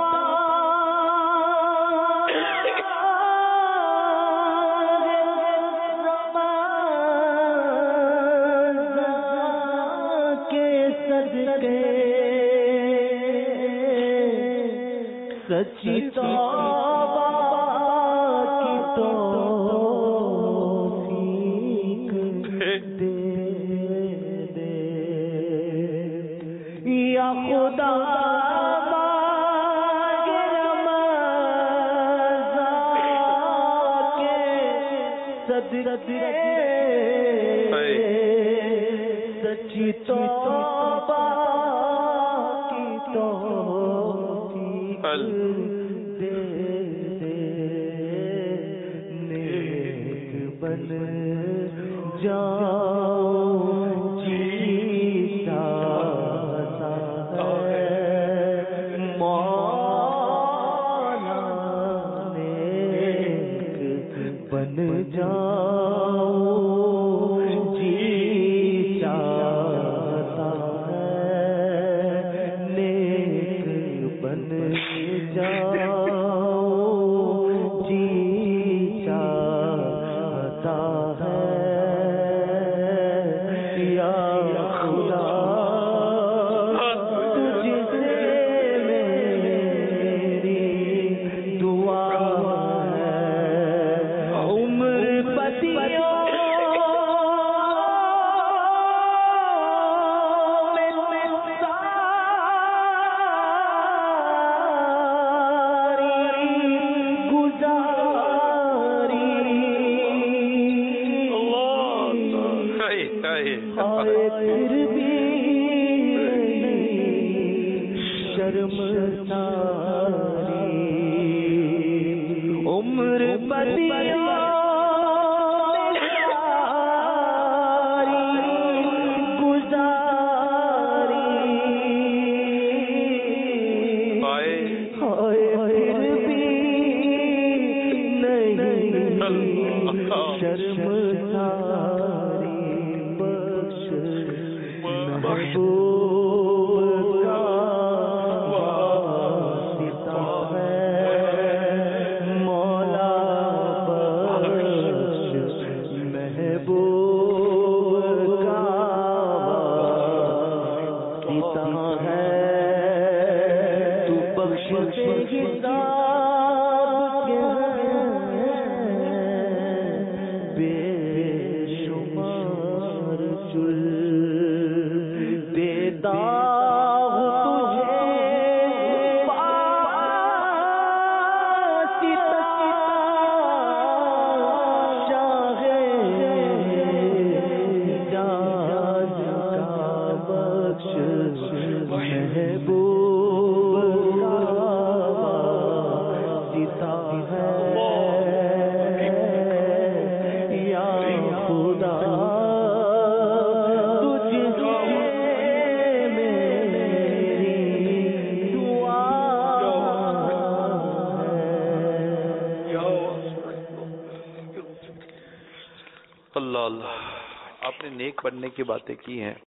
Speaker 1: سچی توبہ کی توفیق دے دے یا خدا سچی توبہ کی توفیق دے دے نیک بن جاؤں جی چاہتا ہے مولا نیک بن جاؤں جی عمر بدیا
Speaker 3: بننے کی باتیں کی ہیں.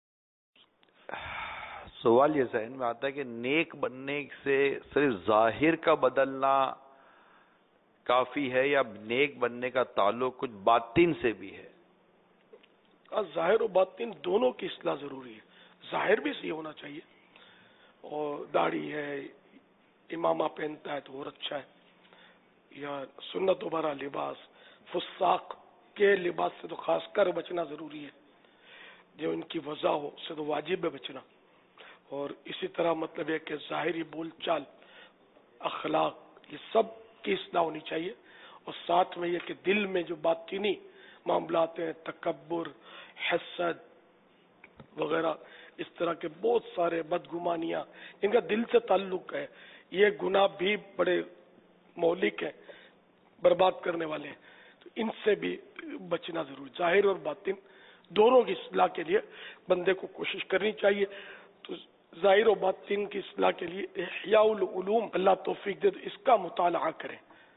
Speaker 3: سوال یہ ذہن میں آتا ہے کہ نیک بننے سے صرف ظاہر کا بدلنا کافی ہے یا نیک بننے کا تعلق کچھ باطن سے بھی ہے؟
Speaker 2: ظاہر و باطن دونوں کی اصلاح ضروری ہے. ظاہر بھی صحیح ہونا چاہیے، اور داڑھی ہے، امامہ پہنتا ہے تو اور اچھا ہے، یا سنت و برا لباس، فساق کے لباس سے تو خاص کر بچنا ضروری ہے، جو ان کی وضع ہو سے تو واجب ہے بچنا. اور اسی طرح مطلب ہے کہ ظاہری بول چال، اخلاق، یہ سب کی اصلاح ہونی چاہیے. اور ساتھ میں یہ کہ دل میں جو باطنی معاملات ہیں، تکبر، حسد وغیرہ، اس طرح کے بہت سارے بدگمانیاں ان کا دل سے تعلق ہے، یہ گناہ بھی بڑے مہلک ہیں، برباد کرنے والے ہیں. تو ان سے بھی بچنا ضروری. ظاہر اور باطن دونوں کی اصلاح کے لیے بندے کو کوشش کرنی چاہیے. تو ظاہر و باطن کی اصلاح کے لیے احیاء العلوم اللہ توفیق دے تو اس کا مطالعہ کریں.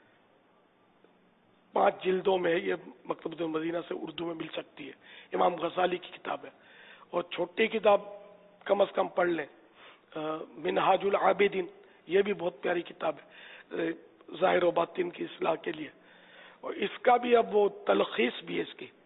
Speaker 2: پانچ جلدوں میں یہ مکتبۃ المدینہ سے اردو میں مل سکتی ہے، امام غزالی کی کتاب ہے. اور چھوٹی کتاب کم از کم پڑھ لیں، منہاج العابدین، یہ بھی بہت پیاری کتاب ہے ظاہر و باطن کی اصلاح کے لیے. اور اس کا بھی اب وہ تلخیص بھی ہے اس کی،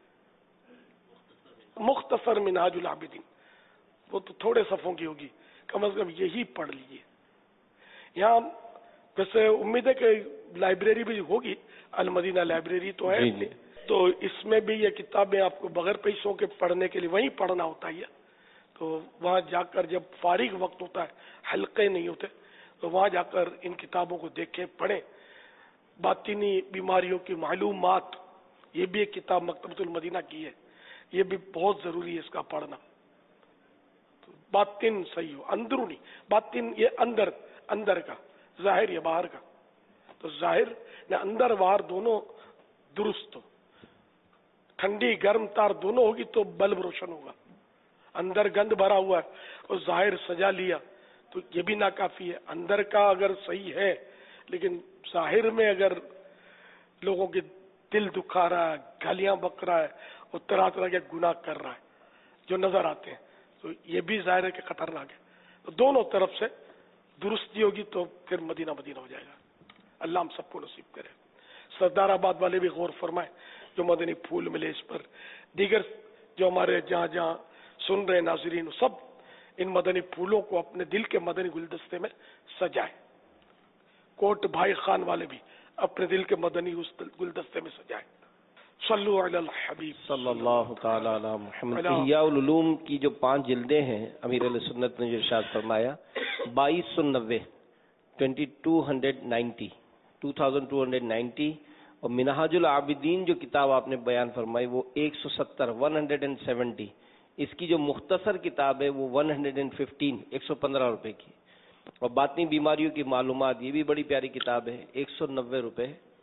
Speaker 2: مختصر منہاج العابدین، وہ تو تھوڑے صفحوں کی ہوگی، کم از کم یہی پڑھ لیجیے. یہاں ویسے امید ہے کہ لائبریری بھی ہوگی، المدینہ لائبریری تو ہے، تو اس میں بھی یہ کتابیں آپ کو بغیر پیسوں کے پڑھنے کے لیے وہیں پڑھنا ہوتا ہے. تو وہاں جا کر جب فارغ وقت ہوتا ہے، حلقے نہیں ہوتے، تو وہاں جا کر ان کتابوں کو دیکھیں، پڑھیں. باطنی بیماریوں کی معلومات، یہ بھی ایک کتاب مکتبۃ المدینہ کی ہے، یہ بھی بہت ضروری ہے اس کا پڑھنا. تو باطن صحیح ہو، اندرونی باطن، یہ اندر اندر کا، ظاہر یا باہر کا. تو ظاہر نہ اندر باہر دونوں درست ہو، ٹھنڈی گرم تار دونوں ہوگی تو بلب روشن ہوگا. اندر گند بھرا ہوا ہے اور ظاہر سجا لیا تو یہ بھی ناکافی ہے. اندر کا اگر صحیح ہے لیکن ظاہر میں اگر لوگوں کے دل دکھا رہا ہے، گالیاں بک رہا ہے اور طرح طرح کے گناہ کر رہا ہے جو نظر آتے ہیں، تو یہ بھی ظاہر ہے کہ خطرناک ہے. تو دونوں طرف سے درستی ہوگی تو پھر مدینہ مدینہ ہو جائے گا. اللہ ہم سب کو نصیب کرے. سردار آباد والے بھی غور فرمائیں، جو مدنی پھول ملے اس پر. دیگر جو ہمارے جہاں جہاں سن رہے ناظرین، سب ان مدنی پھولوں کو اپنے دل کے مدنی گلدستے میں سجائیں. کوٹ بھائی خان والے بھی اپنے دل کے مدنی گلدستے میں سجائیں. صلو علی الحبیب
Speaker 15: صلی اللہ تعالی علی محمد. احیاء العلوم کی جو پانچ جلدیں ہیں، امیر علیہ سنت نے جو ارشاد فرمایا، بائیس سو نوے twenty two hundred ninety two thousand two hundred ninety اور منہاج العابدین جو کتاب آپ نے بیان فرمائی وہ ایک سو ستر ون ہنڈریڈ اینڈ سیونٹی. اس کی جو مختصر کتاب ہے وہ ون ہنڈریڈ اینڈ ففٹین ایک سو پندرہ روپے کی. اور باطنی بیماریوں کی معلومات، یہ بھی بڑی پیاری کتاب ہے، ایک سو نوے روپے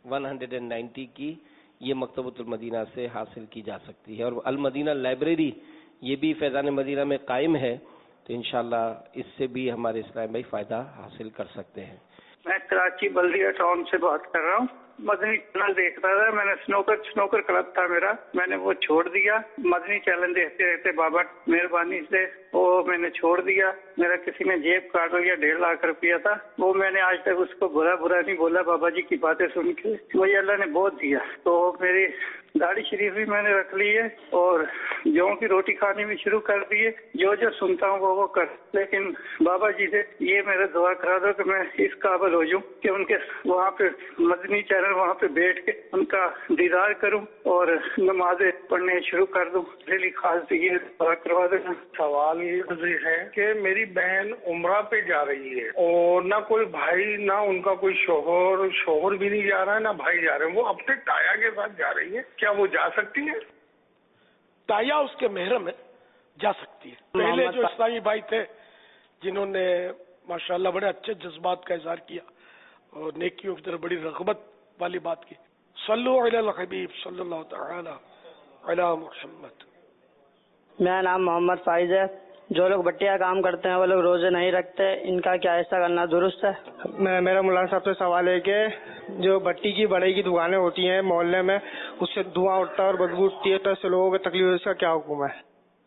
Speaker 15: ون ہنڈریڈ اینڈ نائنٹی کی یہ مکتبۃ المدینہ سے حاصل کی جا سکتی ہے. اور المدینہ لائبریری یہ بھی فیضان مدینہ میں قائم ہے، تو انشاءاللہ اس سے بھی ہمارے اسلام بھائی فائدہ حاصل کر سکتے ہیں.
Speaker 16: میں کراچی بلدیہ ٹاؤن سے بات کر رہا ہوں. مدنی چینل دیکھتا تھا میں نے، سنوکر سنوکر کلب تھا میرا، میں نے وہ چھوڑ دیا. مدنی چینل دیکھتے رہتے بابا مہربانی سے وہ میں نے چھوڑ دیا. میرا کسی نے جیب کاٹ لیا، ڈیڑھ لاکھ روپیہ تھا. وہ میں نے آج تک اس کو برا برا نہیں بولا. بابا جی کی باتیں سن کے وہی اللہ نے بہت دیا. تو میری داڑھی شریف بھی میں نے رکھ لی ہے اور جو کی روٹی کھانی بھی شروع کر دی ہے. جو جو سنتا ہوں وہ وہ کر. لیکن بابا جی سے یہ میرا دعا کرا دو کہ میں اس قابل ہو جاؤں کہ ان کے وہاں پہ مدنی چینل وہاں پہ بیٹھ کے ان کا دیدار کروں اور نمازیں پڑھنے شروع کر دوں. دلی خاص یہ دعا کروا دینا.
Speaker 2: سوال یہ ہے کہ میری بہن عمرہ پہ جا رہی ہے اور نہ کوئی بھائی، نہ ان کا کوئی شوہر شوہر بھی نہیں جا رہا ہے، نہ بھائی جا رہے ہیں. وہ اپنے تایا کے ساتھ جا رہی ہے، کیا وہ جا سکتی ہے؟ تایا اس کے محرم ہے، جا سکتی ہے. پہلے جو اسلامی بھائی تھے جنہوں نے ماشاءاللہ بڑے اچھے جذبات کا اظہار کیا اور نیکیوں کی طرف بڑی رغبت والی بات کی. صلو علی الحبیب صلی اللہ تعالی علی محمد.
Speaker 17: میرا نام محمد فائز ہے. جو لوگ بٹیا کام کرتے ہیں وہ لوگ روزے نہیں رکھتے، ان کا کیا ایسا کرنا درست ہے؟
Speaker 18: میرا مولانا صاحب سے سوال ہے کہ جو بٹی کی بڑے کی دکانیں ہوتی ہیں محلے میں، اس سے دھواں اٹھتا ہے اور بدبو اٹھتی ہے، تو ایسے لوگوں کی تکلیف، اس کا کیا حکم ہے؟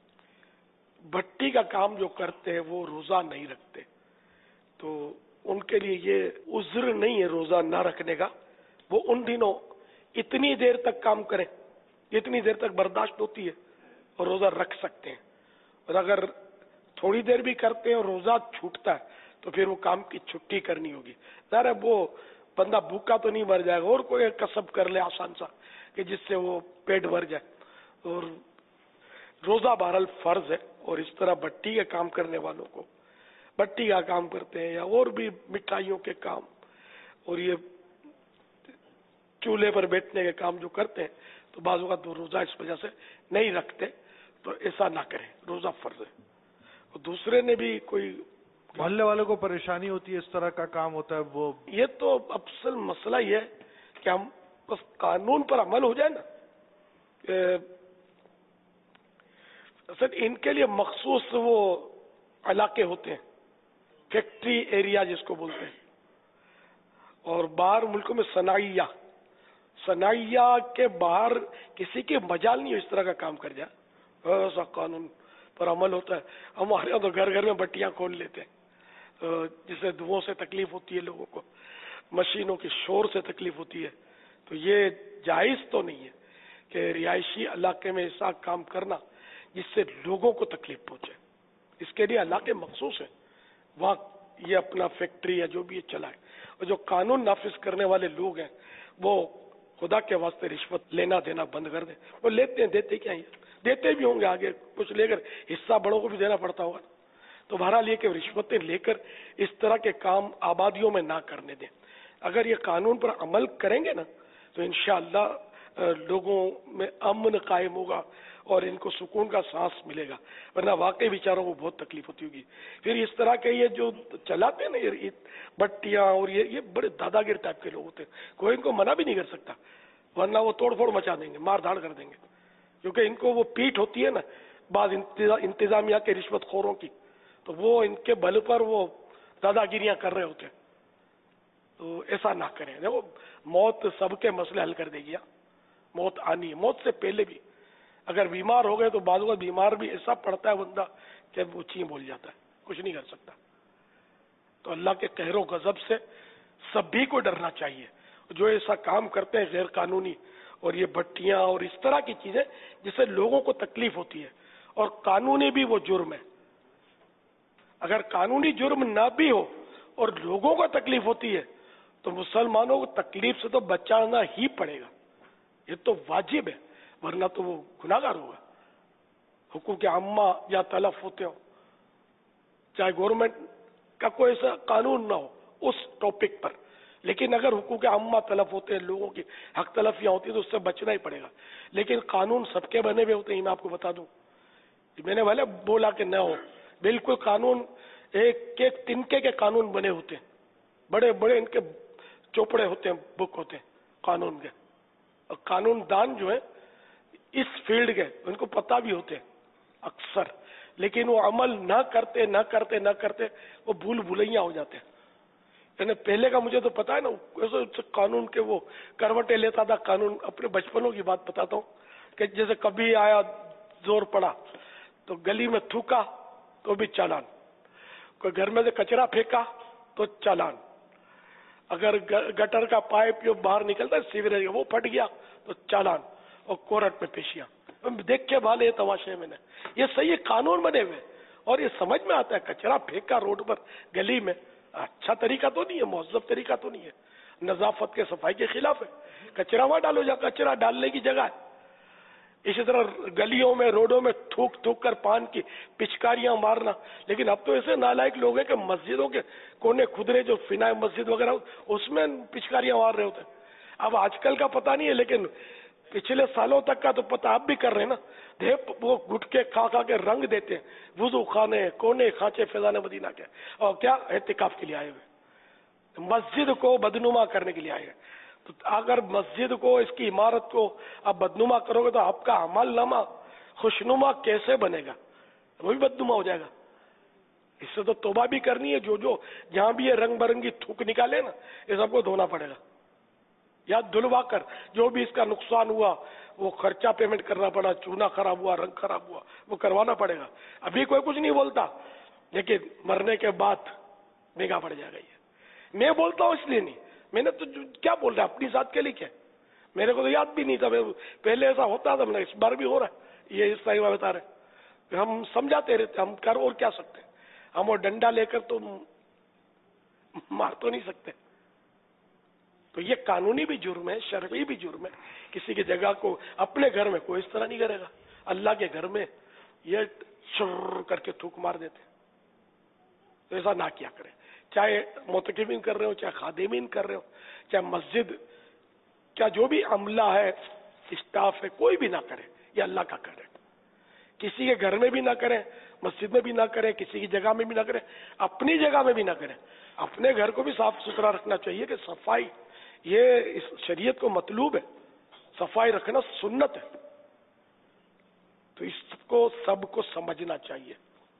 Speaker 2: بھٹی کا کام جو کرتے ہیں وہ روزہ نہیں رکھتے، تو ان کے لیے یہ عذر نہیں ہے روزہ نہ رکھنے کا. وہ ان دنوں اتنی دیر تک کام کریں اتنی دیر تک برداشت ہوتی ہے اور روزہ رکھ سکتے ہیں. اور اگر تھوڑی دیر بھی کرتے ہیں اور روزہ چھوٹتا ہے تو پھر وہ کام کی چھٹی کرنی ہوگی. ظاہر ہے وہ بندہ بھوکا تو نہیں مر جائے گا، اور کوئی کسب کر لے آسان سا کہ جس سے وہ پیٹ بھر جائے. اور روزہ بہرحال فرض ہے. اور اس طرح بٹی کے کام کرنے والوں کو بٹی کا کام کرتے ہیں یا اور بھی مٹھائیوں کے کام اور یہ چولہے پر بیٹھنے کے کام جو کرتے ہیں تو بعض اوقات وہ روزہ اس وجہ سے نہیں رکھتے، تو ایسا نہ کریں، روزہ فرض ہے. اور دوسرے نے بھی کوئی
Speaker 14: محلے والوں کو پریشانی ہوتی ہے اس طرح کا کام ہوتا ہے، وہ
Speaker 2: یہ تو اصل مسئلہ یہ ہے کہ ہم بس قانون پر عمل ہو جائے نا. اصل ان کے لیے مخصوص وہ علاقے ہوتے ہیں، فیکٹری ایریا جس کو بولتے ہیں، اور باہر ملکوں میں صناعیہ صناعیہ کے باہر کسی کے مجال نہیں ہو اس طرح کا کام کر جائے. ایسا قانون پر عمل ہوتا ہے. ہمارے یہاں تو گھر گھر میں بٹیاں کھول لیتے ہیں، جس سے دھوؤں سے تکلیف ہوتی ہے لوگوں کو، مشینوں کے شور سے تکلیف ہوتی ہے. تو یہ جائز تو نہیں ہے کہ رہائشی علاقے میں ایسا کام کرنا جس سے لوگوں کو تکلیف پہنچے. اس کے لیے علاقے مخصوص ہیں، وہاں یہ اپنا فیکٹری یا جو بھی یہ چلائے. اور جو قانون نافذ کرنے والے لوگ ہیں وہ خدا کے واسطے رشوت لینا دینا بند کر دیں. وہ لیتے ہیں، دیتے کیا ہیں، دیتے بھی ہوں گے، آگے کچھ لے کر حصہ بڑوں کو بھی دینا پڑتا ہوگا. تو بہرحال یہ کہ رشوتیں لے کر اس طرح کے کام آبادیوں میں نہ کرنے دیں. اگر یہ قانون پر عمل کریں گے نا تو انشاءاللہ لوگوں میں امن قائم ہوگا اور ان کو سکون کا سانس ملے گا. ورنہ واقعی بیچاروں کو بہت تکلیف ہوتی ہوگی. پھر اس طرح کے یہ جو چلاتے ہیں نا یہ بٹیاں اور یہ یہ بڑے دادا گیر ٹائپ کے لوگ ہوتے ہیں، کوئی ان کو منع بھی نہیں کر سکتا، ورنہ وہ توڑ پھوڑ مچا دیں گے، مار دھاڑ کر دیں گے. کیونکہ ان کو وہ پیٹ ہوتی ہے نا بعض انتظامیہ کے رشوت خوروں کی، تو وہ ان کے بل پر وہ دادا گیریاں کر رہے ہوتے ہیں. تو ایسا نہ کریں. دیکھو موت سب کے مسئلے حل کر دے گی. موت آنی ہے، موت سے پہلے بھی اگر بیمار ہو گئے تو بعض اوقات بیمار بھی ایسا پڑتا ہے بندہ کہ وہ چین بول جاتا ہے، کچھ نہیں کر سکتا. تو اللہ کے قہر و غضب سے سبھی کو ڈرنا چاہیے. جو ایسا کام کرتے ہیں غیر قانونی اور یہ بٹیاں اور اس طرح کی چیزیں جس سے لوگوں کو تکلیف ہوتی ہے، اور قانونی بھی وہ جرم ہے. اگر قانونی جرم نہ بھی ہو اور لوگوں کو تکلیف ہوتی ہے تو مسلمانوں کو تکلیف سے تو بچانا ہی پڑے گا، یہ تو واجب ہے، ورنہ تو وہ گناہگار ہوگا. حقوق عامہ یا تلف ہوتے ہو، چاہے گورنمنٹ کا کوئی ایسا قانون نہ ہو اس ٹاپک پر، لیکن اگر حقوق عامہ تلف ہوتے ہیں، لوگوں کی حق تلفیاں ہوتی ہیں تو اس سے بچنا ہی پڑے گا. لیکن قانون سب کے بنے ہوئے ہوتے ہیں، میں آپ کو بتا دوں. میں نے بھلے بولا کہ نہ ہو، بالکل قانون ایک ایک تنکے کے قانون بنے ہوتے ہیں، بڑے بڑے ان کے چوپڑے ہوتے ہیں، بک ہوتے ہیں، قانون کے. اور قانون دان جو ہے اس فیلڈ کے ان کو پتہ بھی ہوتے ہیں اکثر, لیکن وہ عمل نہ کرتے نہ کرتے نہ کرتے وہ بھول بھلیاں ہو جاتے ہیں. یعنی پہلے کا مجھے تو پتا ہے نا ایسے قانون کے وہ کروٹیں لیتا تھا. قانون اپنے بچپنوں کی بات بتاتا ہوں کہ جیسے کبھی آیا زور پڑا تو گلی میں تھوکا تو بھی چالان, کوئی گھر میں سے کچرا پھینکا تو چالان, اگر گٹر کا پائپ جو باہر نکلتا ہے سیوریج کا وہ پھٹ گیا تو چالان, اور کورٹ میں پیشیاں. دیکھ کے بھالے یہ تماشے میں نے, یہ صحیح قانون بنے ہوئے اور یہ سمجھ میں آتا ہے. کچرا پھینکا روڈ پر گلی میں اچھا طریقہ تو نہیں ہے, مہذب طریقہ تو نہیں ہے, نظافت کے صفائی کے خلاف ہے. کچرا وہاں ڈالو جا کچرا ڈالنے کی جگہ ہے. اسی طرح گلیوں میں روڈوں میں تھوک تھوک کر پان کی پچکاریاں مارنا. لیکن اب تو ایسے نالائق لوگ ہیں کہ مسجدوں کے کونے کھدرے جو فنا مسجد وغیرہ اس میں پچکاریاں مار رہے ہوتے ہیں. اب آج کل کا پتہ نہیں ہے لیکن پچھلے سالوں تک کا تو پتہ اب بھی کر رہے ہیں نا. وہ گٹکے کھا کھا کے رنگ دیتے ہیں وضو خانے کونے کھانچے فیضان مدینہ کے, اور کیا اعتکاف کے لیے آئے ہوئے, مسجد کو بدنما کرنے کے لیے آئے ہوئے. تو اگر مسجد کو اس کی عمارت کو آپ بدنما کرو گے تو آپ کا عمل نامہ خوشنما کیسے بنے گا؟ وہ بھی بدنما ہو جائے گا. اس سے تو توبہ بھی کرنی ہے. جو جو جہاں بھی یہ رنگ برنگی تھوک نکالے نا یہ سب کو دھونا پڑے گا, یا دھلوا کر جو بھی اس کا نقصان ہوا وہ خرچہ پیمنٹ کرنا پڑا, چونا خراب ہوا رنگ خراب ہوا وہ کروانا پڑے گا. ابھی کوئی کچھ نہیں بولتا لیکن مرنے کے بعد نگاہ پڑ جائے گا. یہ میں بولتا ہوں اس لیے نہیں, میں نے تو کیا بول رہا اپنی ذات کے لیے, کیا میرے کو تو یاد بھی نہیں تھا. پہلے ایسا ہوتا تھا, اس بار بھی ہو رہا ہے. یہ اس طرح بتا رہے ہم سمجھاتے رہتے, ہم کر اور کیا سکتے ہیں. ہم وہ ڈنڈا لے کر تو مار تو نہیں سکتے. تو یہ قانونی بھی جرم ہے, شرعی بھی جرم ہے. کسی کی جگہ کو اپنے گھر میں کوئی اس طرح نہیں کرے گا. اللہ کے گھر میں یہ شر کر کے تھوک مار دیتے, تو ایسا نہ کیا کرے. چاہے معتکفین کر رہے ہو, چاہے خادمین کر رہے ہو, چاہے مسجد کیا جو بھی عملہ ہے اسٹاف ہے کوئی بھی نہ کرے, یہ اللہ کا کرے. کسی کے گھر میں بھی نہ کریں, مسجد میں بھی نہ کریں, کسی کی جگہ میں بھی نہ کریں, اپنی جگہ میں بھی نہ کریں. اپنے گھر کو بھی صاف ستھرا رکھنا چاہیے کہ صفائی یہ اس شریعت کو مطلوب ہے, صفائی رکھنا سنت ہے. تو اس کو سب کو سمجھنا چاہیے.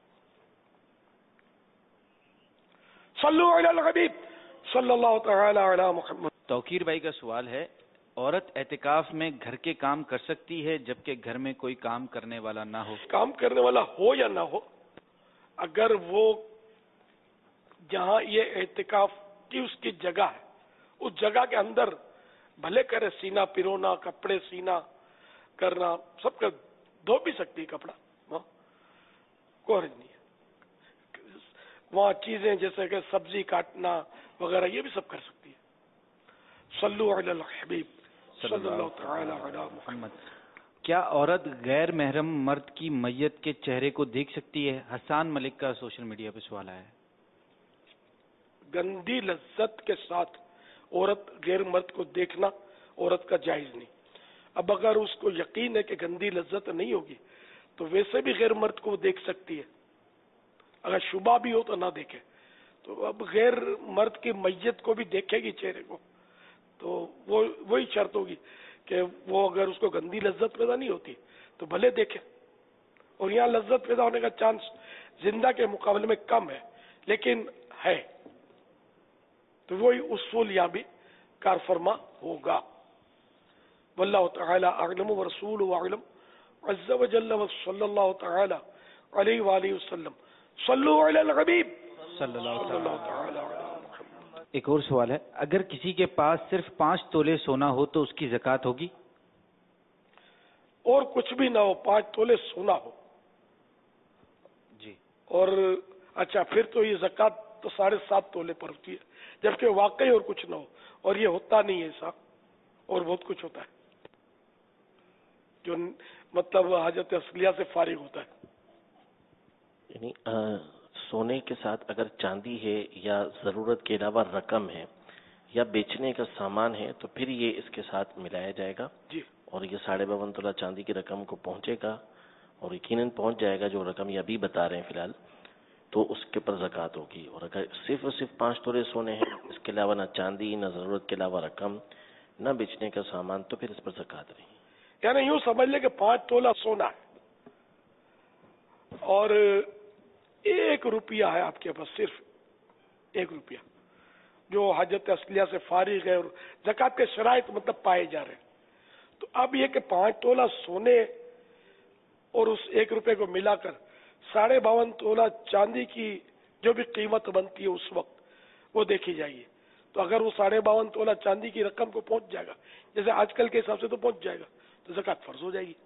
Speaker 2: صلو علی الحبیب صلی اللہ تعالی علی محمد.
Speaker 19: توقیر بھائی کا سوال ہے, عورت اعتکاف میں گھر کے کام کر سکتی ہے جبکہ گھر میں کوئی کام کرنے والا نہ ہو؟
Speaker 2: کام کرنے والا ہو یا نہ ہو, اگر وہ جہاں یہ اعتکاف کی اس کی جگہ ہے اس جگہ کے اندر بھلے کرے, سینا پرونا کپڑے سینا کرنا سب کر, دھو بھی سکتی کپڑا, کوئی حرج نہیں ہے. وہاں چیزیں جیسے کہ سبزی کاٹنا وغیرہ یہ بھی سب کر سکتی ہے. صلو علی الحبیب صلی اللہ تعالی علی محمد.
Speaker 19: کیا عورت غیر محرم مرد کی میت کے چہرے کو دیکھ سکتی ہے؟ حسان ملک کا سوشل میڈیا پہ سوال آیا ہے.
Speaker 2: گندی لذت کے ساتھ عورت غیر مرد کو دیکھنا عورت کا جائز نہیں. اب اگر اس کو یقین ہے کہ گندی لذت نہیں ہوگی تو ویسے بھی غیر مرد کو دیکھ سکتی ہے. اگر شبہ بھی ہو تو نہ دیکھے. تو اب غیر مرد کی میت کو بھی دیکھے گی چہرے کو تو وہ وہی شرط ہوگی کہ وہ اگر اس کو گندی لذت پیدا نہیں ہوتی تو بھلے دیکھے. اور یہاں لذت پیدا ہونے کا چانس زندہ کے مقابلے میں کم ہے لیکن ہے, تو وہی اصول یہاں بھی کار فرما ہوگا. واللہ تعالی اعلم ورسولہ اعلم عز وجل وصلی اللہ تعالی علیہ وآلہ وسلم. صلو علی الحبیب
Speaker 19: صلی اللہ تعالی. ایک اور سوال ہے, اگر کسی کے پاس صرف پانچ تولے سونا ہو تو اس کی زکوٰۃ ہوگی؟
Speaker 2: اور کچھ بھی نہ ہو, پانچ تولے سونا ہو
Speaker 19: جی,
Speaker 2: اور اچھا پھر تو یہ زکوٰۃ تو ساڑھے سات تولے پر ہوتی ہے, جبکہ واقعی اور کچھ نہ ہو. اور یہ ہوتا نہیں ہے ایسا, اور بہت کچھ ہوتا ہے جو مطلب حاجت اصلیہ سے فارغ ہوتا ہے.
Speaker 20: یعنی سونے کے ساتھ اگر چاندی ہے یا ضرورت کے علاوہ رقم ہے یا بیچنے کا سامان ہے تو پھر یہ اس کے ساتھ ملایا جائے گا
Speaker 2: جی,
Speaker 20: اور یہ ساڑھے باون تولہ چاندی کی رقم کو پہنچے گا اور یقیناً پہنچ جائے گا جو رقم یہ ابھی بتا رہے ہیں فی الحال, تو اس کے پر زکوٰۃ ہوگی. اور اگر صرف اور صرف پانچ تولے سونے ہیں, اس کے علاوہ نہ چاندی نہ ضرورت کے علاوہ رقم نہ بیچنے کا سامان تو پھر اس پر زکات نہیں.
Speaker 2: یعنی یوں سمجھ لے کہ پانچ تولہ سونا ہے اور ایک روپیہ ہے آپ کے پاس، صرف ایک روپیہ جو حاجت اصلیہ سے فارغ ہے اور زکات کے شرائط مطلب پائے جا رہے ہیں. تو اب یہ کہ پانچ تولہ سونے اور اس ایک روپے کو ملا کر ساڑھے باون تولہ چاندی کی جو بھی قیمت بنتی ہے اس وقت وہ دیکھی جائے. تو اگر وہ ساڑھے باون تولہ چاندی کی رقم کو پہنچ جائے گا، جیسے آج کل کے حساب سے تو پہنچ جائے گا، تو زکات فرض ہو جائے گی.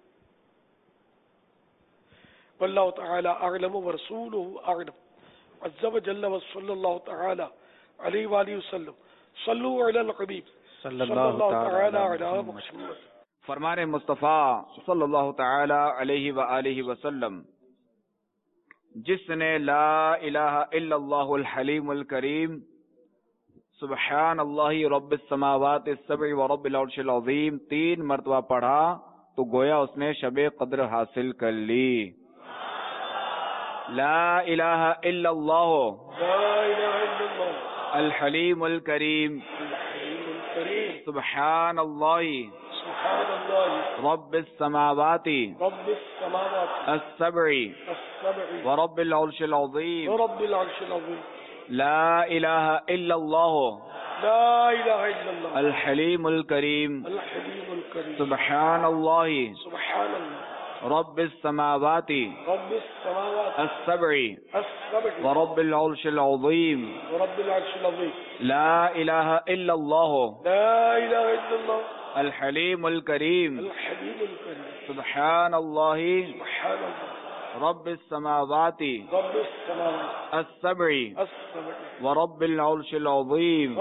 Speaker 2: واللہ تعالی اعلم ورسولہ اعلم عز وجل وصلی اللہ تعالی علیہ وآلہ وسلم. صلو علی الحبیب صلی اللہ تعالی علی محمد.
Speaker 21: فرمان مصطفیٰ صلی اللہ تعالی علیہ وآلہ وسلم، جس نے لا الہ الا اللہ الحلیم الکریم سبحان اللہ رب السماوات السبع ورب العرش العظیم تین مرتبہ پڑھا تو گویا اس نے شب قدر حاصل کر لی. لا الہ الا اللہ الحلیم الکریم سبحان اللہ رب السماوات السبع ورب العرش العظیم لا الہ الا اللہ الحلیم الکریم سبحان اللہ رب السماوات السبع ورب العرش العظیم لا الہ الا اللہ الحلیم الکریم سبحان اللہ رب السماوات السبع ورب العرش العظیم.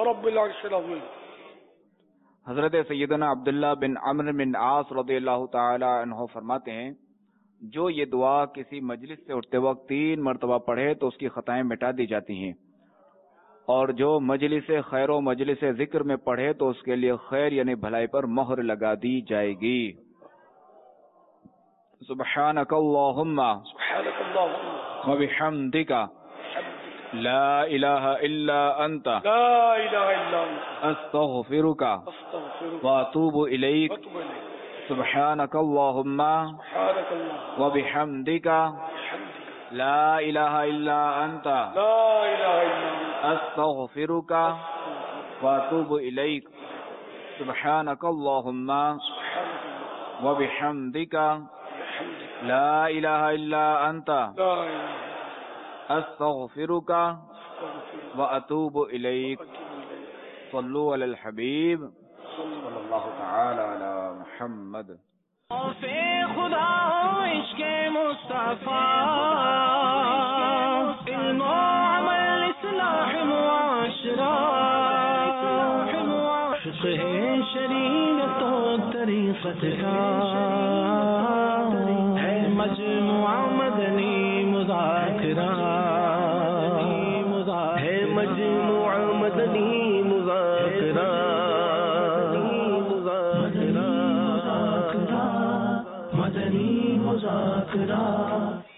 Speaker 21: حضرت سیدنا عبداللہ بن عمرو بن عاص رضی اللہ تعالی عنہ فرماتے ہیں، جو یہ دعا کسی مجلس سے اٹھتے وقت تین مرتبہ پڑھے تو اس کی خطائیں مٹا دی جاتی ہیں، اور جو مجلس خیر و مجلس ذکر میں پڑھے تو اس کے لیے خیر یعنی بھلائی پر مہر لگا دی جائے گی. سبحانک اللہم و بحمدک لا الہ الا انت استغفرک و اتوب الیک. سبحانک اللہم و بحمدک لا الہ الا انت استغفرک و اتوب الیک. سبحانک اللہم و بحمدک لا الہ الا انت استغفرک و اتوب الیک. صلو علی الحبیب صلی اللہ تعالی علی محمد.
Speaker 1: خدا عشق مصطفیٰ علم و عمل اصلاح معاشرہ فقہ شریعت و طریقت کا ہے مجموعہ مدنی مذاکرہ ہے مجموعہ مدنی مذاکرہ مدنی مذاکرہ.